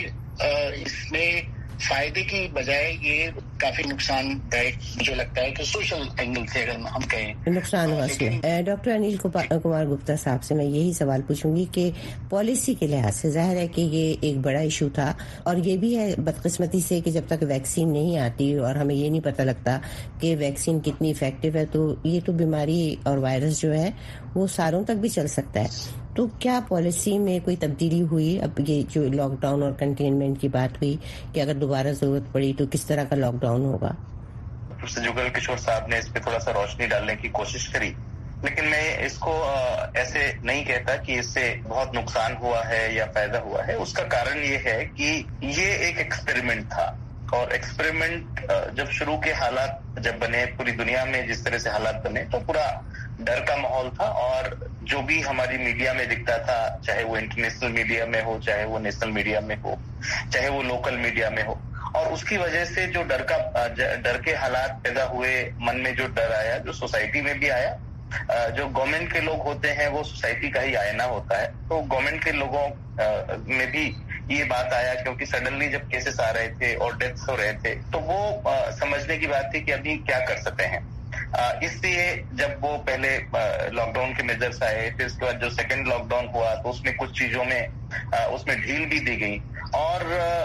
इसमें फायदे की बजाय ये काफी नुकसानदायक मुझे लगता है कि सोशल एंगल से अगर हम कहें नुकसान हुआ इसमें। डॉक्टर अनिल कुमार गुप्ता साहब से मैं यही सवाल पूछूंगी कि पॉलिसी के लिहाज से जाहिर है कि ये एक बड़ा इशू था और ये भी है बदकिस्मती से कि जब तक वैक्सीन नहीं आती और हमें ये नहीं पता लगता कि वैक्सीन कितनी इफेक्टिव है तो ये तो बीमारी और वायरस जो है वो सालों तक भी चल सकता है। तो क्या पॉलिसी में कोई तब्दीली हुई? अब ये जो लॉकडाउन और कंटेनमेंट की बात हुई कि अगर दोबारा जरूरत पड़ी तो किस तरह का लॉकडाउन होगा? प्रोफेसर जुगल किशोर साहब ने इस पे थोड़ा सा रोशनी डालने की कोशिश करी, लेकिन मैं इसको ऐसे नहीं कहता कि इससे बहुत नुकसान हुआ है या फायदा हुआ है। उसका कारण ये है कि ये एक एक्सपेरिमेंट था और एक्सपेरिमेंट जब शुरू के हालात जब बने, पूरी दुनिया में जिस तरह से हालात बने तो पूरा डर का माहौल था और जो भी हमारी मीडिया में दिखता था, चाहे वो इंटरनेशनल मीडिया में हो, चाहे वो नेशनल मीडिया में हो, चाहे वो लोकल मीडिया में हो, और उसकी वजह से जो डर का डर के हालात पैदा हुए, मन में जो डर आया, जो सोसाइटी में भी आया। जो गवर्नमेंट के लोग होते हैं वो सोसाइटी का ही आईना होता है, तो गवर्नमेंट के लोगों में भी ये बात आया क्योंकि सडनली जब केसेस आ रहे थे और डेथ्स हो रहे थे तो वो समझने की बात थी कि अभी क्या कर सकते हैं। इसलिए जब वो पहले लॉकडाउन के मेजर्स आए, फिर उसके बाद जो सेकंड लॉकडाउन हुआ तो उसमें कुछ चीजों में उसमें ढील भी दी गई और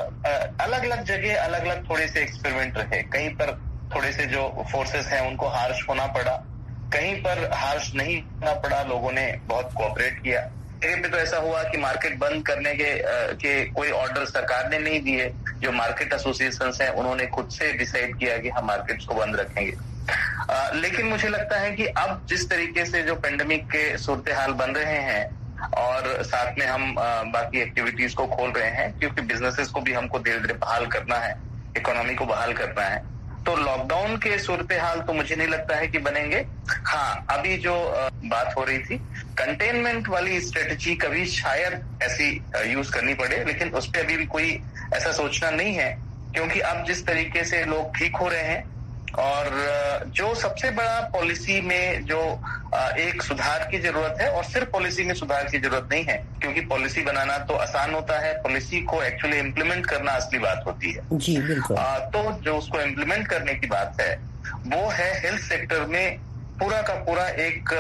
अलग अलग जगह अलग अलग थोड़े से एक्सपेरिमेंट रहे। कहीं पर थोड़े से जो फोर्सेस हैं उनको हार्श होना पड़ा, कहीं पर हार्श नहीं होना पड़ा, लोगों ने बहुत कोऑपरेट किया। कहीं पे तो ऐसा हुआ कि मार्केट बंद करने के के कोई ऑर्डर सरकार ने नहीं दिए, जो मार्केट एसोसिएशंस हैं उन्होंने खुद से डिसाइड किया कि हम मार्केट्स को बंद रखेंगे। आ, लेकिन मुझे लगता है कि अब जिस तरीके से जो पेंडेमिक के सूरत हाल बन रहे हैं और साथ में हम आ, बाकी एक्टिविटीज को खोल रहे हैं क्योंकि बिजनेसेस को भी हमको धीरे धीरे बहाल करना है, इकोनॉमी को बहाल करना है, तो लॉकडाउन के सूरत हाल तो मुझे नहीं लगता है कि बनेंगे। हाँ, अभी जो बात हो रही थी कंटेनमेंट वाली स्ट्रेटजी कभी शायद ऐसी यूज करनी पड़े, लेकिन उस पर अभी भी कोई ऐसा सोचना नहीं है क्योंकि अब जिस तरीके से लोग ठीक हो रहे हैं और जो सबसे बड़ा पॉलिसी में जो एक सुधार की जरूरत है, और सिर्फ पॉलिसी में सुधार की जरूरत नहीं है क्योंकि पॉलिसी बनाना तो आसान होता है, पॉलिसी को एक्चुअली इम्प्लीमेंट करना असली बात होती है। जी बिल्कुल। तो जो उसको इम्प्लीमेंट करने की बात है वो है हेल्थ सेक्टर में पूरा का पूरा एक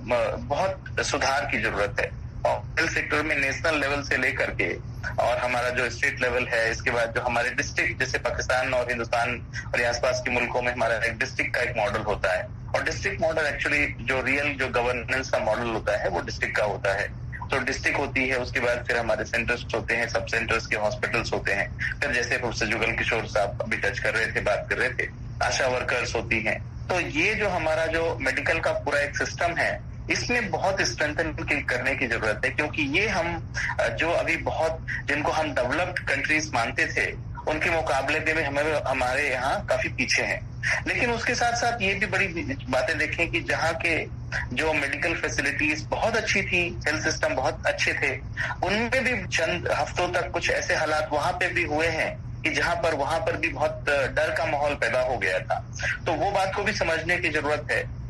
बहुत सुधार की जरूरत है और हेल्थ सेक्टर में नेशनल लेवल से लेकर के और हमारा जो स्टेट लेवल है, इसके बाद जो हमारे डिस्ट्रिक्ट, जैसे पाकिस्तान और हिंदुस्तान और आसपास के मुल्कों में हमारा एक डिस्ट्रिक्ट का एक मॉडल होता है और डिस्ट्रिक्ट मॉडल एक्चुअली जो रियल जो गवर्नेंस का मॉडल होता है वो डिस्ट्रिक्ट का होता है। तो डिस्ट्रिक्ट होती है, उसके बाद फिर हमारे सेंटर्स होते हैं, सब सेंटर्स के हॉस्पिटल्स होते हैं, फिर जैसे प्रोफेसर जुगल किशोर साहब अभी टच कर रहे थे, बात कर रहे थे, आशा वर्कर्स होती हैं। तो ये जो हमारा जो मेडिकल का पूरा एक सिस्टम है इसमें बहुत स्ट्रेंथन करने की जरूरत है क्योंकि ये हम जो अभी बहुत जिनको हम डेवलप्ड कंट्रीज मानते थे उनके मुकाबले में हमें हमारे यहाँ काफी पीछे हैं। लेकिन उसके साथ साथ ये भी बड़ी बातें देखें कि जहाँ के जो मेडिकल फैसिलिटीज बहुत अच्छी थी, हेल्थ सिस्टम बहुत अच्छे थे, उनमें भी चंद हफ्तों तक कुछ ऐसे हालात वहां पे भी हुए हैं कि जहां पर वहां पर भी बहुत डर का माहौल पैदा हो गया था। तो वो बात को भी समझने की जरूरत है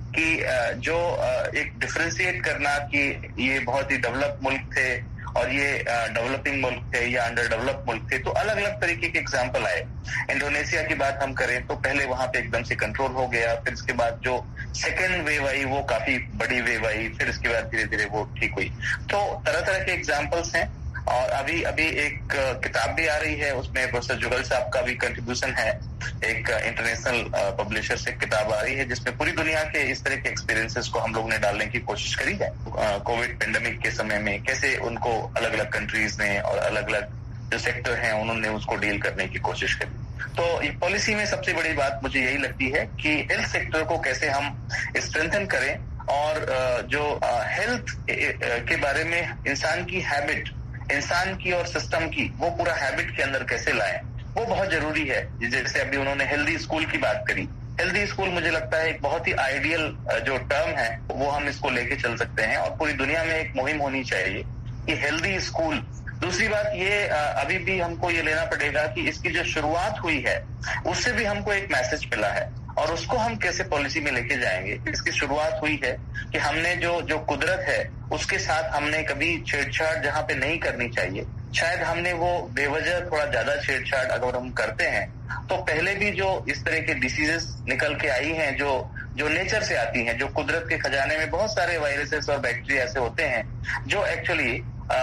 کہ جو ایک ڈفرینشیٹ کرنا کہ یہ بہت ہی ڈیولپ ملک تھے اور یہ ڈیولپنگ ملک تھے یا انڈر ڈیولپ ملک تھے، تو الگ الگ طریقے کے ایگزامپل آئے. انڈونیشیا کی بات ہم کریں تو پہلے وہاں پہ ایک دم سے کنٹرول ہو گیا، پھر اس کے بعد جو سیکنڈ ویو آئی وہ کافی بڑی ویو آئی، پھر اس کے بعد دھیرے دھیرے وہ ٹھیک ہوئی. تو طرح طرح کے ایگزامپلس ہیں. اور ابھی ابھی ایک کتاب بھی آ رہی ہے، اس میں پروفیسر جگل صاحب کا بھی کنٹریبیوشن ہے. ایک انٹرنیشنل پبلشر سے کتاب آ رہی ہے جس میں پوری دنیا کے اس طرح کے ایکسپیرینسز کو ہم لوگ نے ڈالنے کی کوشش کری ہے. کووڈ پینڈیمک کے سمے میں کیسے ان کو الگ الگ کنٹریز نے اور الگ الگ جو سیکٹر ہیں انہوں نے اس کو ڈیل کرنے کی کوشش کری. تو پالیسی میں سب سے بڑی بات مجھے یہی لگتی ہے کہ ہیلتھ سیکٹر کو کیسے ہم اسٹرینتھن کریں، اور جو ہیلتھ کے بارے میں انسان کی ہیبٹ، انسان کی اور سسٹم کی، وہ پورا ہیبٹ کے اندر کیسے لائیں، وہ بہت ضروری ہے. جیسے ابھی انہوں نے ہیلدی اسکول کی بات کری. ہیلدی اسکول مجھے لگتا ہے ایک بہت ہی آئیڈیل جو ٹرم ہے وہ ہم اس کو لے کے چل سکتے ہیں، اور پوری دنیا میں ایک مہم ہونی چاہیے کہ ہیلدی اسکول. دوسری بات یہ ابھی بھی ہم کو یہ لینا پڑے گا کہ اس کی جو شروعات ہوئی ہے اس سے بھی ہم کو ایک میسج ملا ہے، اور اس کو ہم کیسے پالیسی میں لے کے جائیں گے. اس کی شروعات ہوئی ہے کہ ہم نے جو جو قدرت ہے اس کے ساتھ ہم نے کبھی چھیڑ چھاڑ جہاں پہ نہیں کرنی چاہیے، شاید ہم نے وہ بے وجہ تھوڑا زیادہ چھیڑ چھاڑ اگر ہم کرتے ہیں تو پہلے بھی جو اس طرح کے ڈیسیزز نکل کے آئی ہیں جو جو نیچر سے آتی ہیں، جو قدرت کے خزانے میں بہت سارے وائرسز اور بیکٹیریا ایسے ہوتے ہیں جو ایکچولی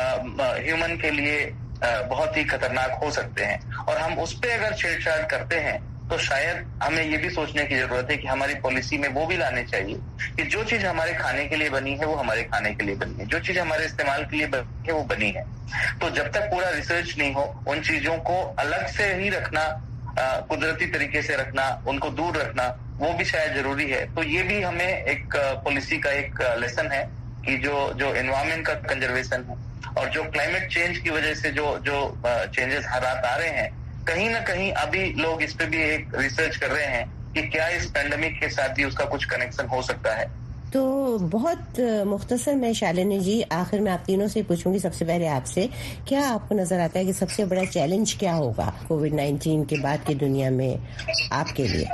ہیومن کے لیے بہت ہی خطرناک ہو سکتے ہیں، اور ہم اس پہ اگر چھیڑ چھاڑ کرتے ہیں تو شاید ہمیں یہ بھی سوچنے کی ضرورت ہے کہ ہماری پالیسی میں وہ بھی لانے چاہیے کہ جو چیز ہمارے کھانے کے لیے بنی ہے وہ ہمارے کھانے کے لیے بنی ہے، جو چیز ہمارے استعمال کے لیے بنی ہے وہ بنی ہے. تو جب تک پورا ریسرچ نہیں ہو ان چیزوں کو الگ سے ہی رکھنا، قدرتی طریقے سے رکھنا، ان کو دور رکھنا، وہ بھی شاید ضروری ہے. تو یہ بھی ہمیں ایک پالیسی کا ایک لیسن ہے کہ جو جو انوائرمنٹ کا کنزرویشن ہے اور جو کلائمیٹ چینج کی وجہ سے جو جو چینجز حالات آ رہے ہیں، کہیں نہ کہیں ابھی لوگ اس پہ بھی ایک ریسرچ کر رہے ہیں کہ کیا اس پینڈیمک کے ساتھ بھی اس کا کچھ کنیکشن ہو سکتا ہے. تو بہت مختصر میں شالنی جی آخر میں آپ تینوں سے پوچھوں گی. سب سے پہلے آپ سے، کیا آپ کو نظر آتا ہے کہ سب سے بڑا چیلنج کیا ہوگا کووڈ نائنٹین کے بعد کی دنیا میں آپ کے لیے؟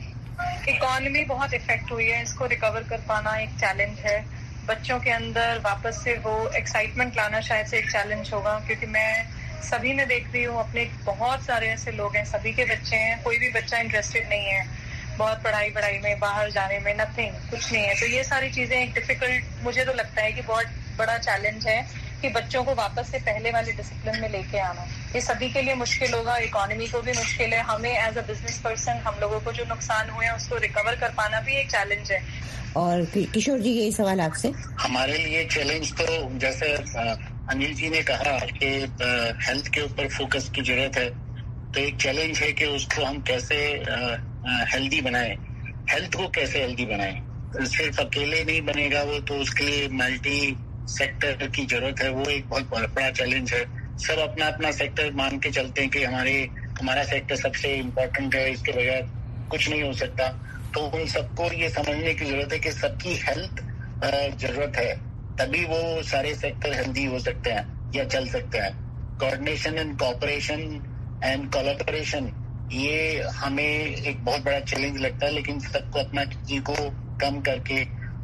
اکانومی بہت افیکٹ ہوئی ہے، اس کو ریکور کر پانا ایک چیلنج ہے. بچوں کے اندر واپس سے وہ ایکسائٹمنٹ لانا شاید سے ایک چیلنج ہوگا، کیونکہ میں سبھی میں دیکھ رہی ہوں، اپنے بہت سارے ایسے لوگ ہیں، سبھی کے بچے ہیں، کوئی بھی بچہ انٹرسٹڈ نہیں ہے بہت پڑھائی پڑھائی میں، باہر جانے میں، نتھنگ، کچھ نہیں ہے. تو یہ ساری چیزیں ایک ڈیفیکلٹ، مجھے تو لگتا ہے کہ بہت بڑا چیلنج ہے کہ بچوں کو واپس سے پہلے والے ڈسپلن میں لے کے آنا. یہ سبھی کے لیے مشکل ہوگا، اکانومی کو بھی مشکل ہے، ہمیں ایز اے بزنس پرسن ہم لوگوں کو جو نقصان ہوئے ہیں اس کو ریکور کر پانا بھی ایک چیلنج ہے. اور کشور جی یہی سوال آپ سے. ہمارے لیے چیلنج تو جیسے انل جی نے کہا کہ ہیلتھ کے اوپر فوکس کی ضرورت ہے، تو ایک چیلنج ہے کہ اس کو ہم کیسے ہیلدی بنائیں، ہیلتھ کو کیسے ہیلدی بنائیں. صرف اکیلے نہیں بنے گا وہ، تو اس کے لیے ملٹی سیکٹر کی ضرورت ہے. وہ ایک بہت بڑا چیلنج ہے. سب اپنا اپنا سیکٹر مان کے چلتے ہیں کہ ہمارے ہمارا سیکٹر سب سے امپورٹنٹ ہے، اس کے بغیر کچھ نہیں ہو سکتا. تو ان سب کو یہ سمجھنے کی ضرورت ہے کہ سب کی ہیلتھ ضرورت ہے، تبھی وہ سارے سیکٹر ہیلدی ہو سکتے ہیں یا چل سکتے ہیں. Coordination and cooperation and collaboration, یہ ہمیں ایک بہت بڑا چیلنج لگتا ہے. لیکن سب کو اپنا چیز کو کم کر کے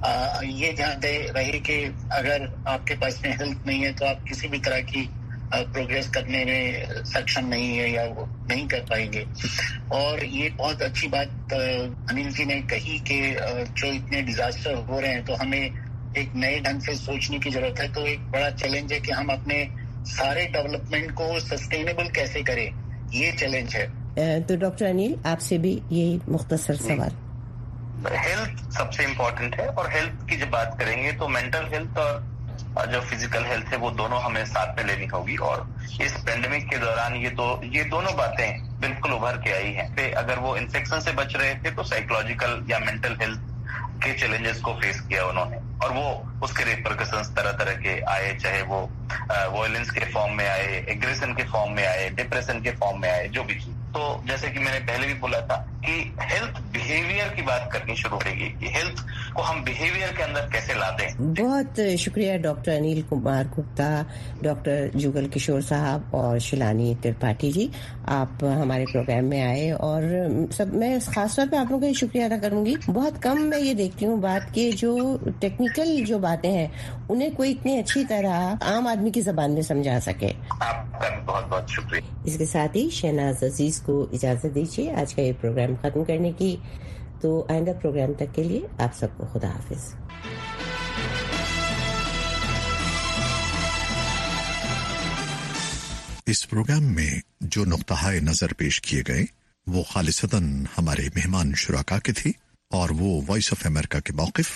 یہ دھیان دے رہے کہ اگر آپ کے پاس میں ہیلتھ نہیں ہے تو آپ کسی بھی طرح کی پروگریس کرنے میں سکشم نہیں ہے یا وہ نہیں کر پائیں گے. اور یہ بہت اچھی بات انل جی نے کہی کہ جو اتنے ڈیزاسٹر ہو رہے ہیں تو ہمیں ایک نئے ڈھنگ سے سوچنے کی ضرورت ہے. تو ایک بڑا چیلنج ہے کہ ہم اپنے سارے ڈیولپمنٹ کو سسٹینیبل کیسے کریں، یہ چیلنج ہے. تو ڈاکٹر انل آپ سے بھی یہی مختصر سوال. ہیلتھ سب سے امپورٹنٹ ہے، اور ہیلتھ کی جب بات کریں گے تو مینٹل ہیلتھ اور جو فزیکل ہیلتھ ہے وہ دونوں ہمیں ساتھ میں لینی ہوگی. اور اس پینڈیمک کے دوران یہ دو یہ دونوں باتیں بالکل ابھر کے آئی ہیں. اگر وہ انفیکشن سے بچ رہے تھے تو سائیکولوجیکل یا مینٹل ہیلتھ کے چیلنجز کو فیس کیا انہوں نے، اور وہ اس کے ریپرکشنز طرح طرح کے آئے، چاہے وہ وائلنس کے فارم میں آئے، ایگریشن کے فارم میں آئے، ڈپریشن کے فارم میں آئے، جو بھی چیز. تو جیسے کہ میں نے پہلے بھی بولا تھا کہ ہیلتھ بیہیویئر کی بات کرنی شروع کرے گی کہ ہیلتھ کو ہم بیہیویئر کے اندر کیسے لا دیں. بہت شکریہ ڈاکٹر انیل کمار گپتا، ڈاکٹر جگل کشور صاحب اور شیلانی ترپاٹھی جی، آپ ہمارے پروگرام میں آئے. اور سب میں خاص طور پہ آپ لوگوں کا شکریہ ادا کروں گی. بہت کم میں یہ دیکھتی ہوں بات کہ جو ٹیکنیکل جو باتیں ہیں انہیں کوئی اتنی اچھی طرح عام آدمی کی زبان میں سمجھا سکے. آپ کا بھی بہت بہت شکریہ. اس کے ساتھ ہی شہناز عزیز کو اجازت دیجیے آج کا یہ پروگرام ختم کرنے کی. تو آئندہ پروگرام تک کے لیے آپ سب کو خدا حافظ. اس پروگرام میں جو نقطہ نظر پیش کیے گئے وہ خالصتاً ہمارے مہمان شرکا کے تھے اور وہ وائس آف امریکہ کے موقف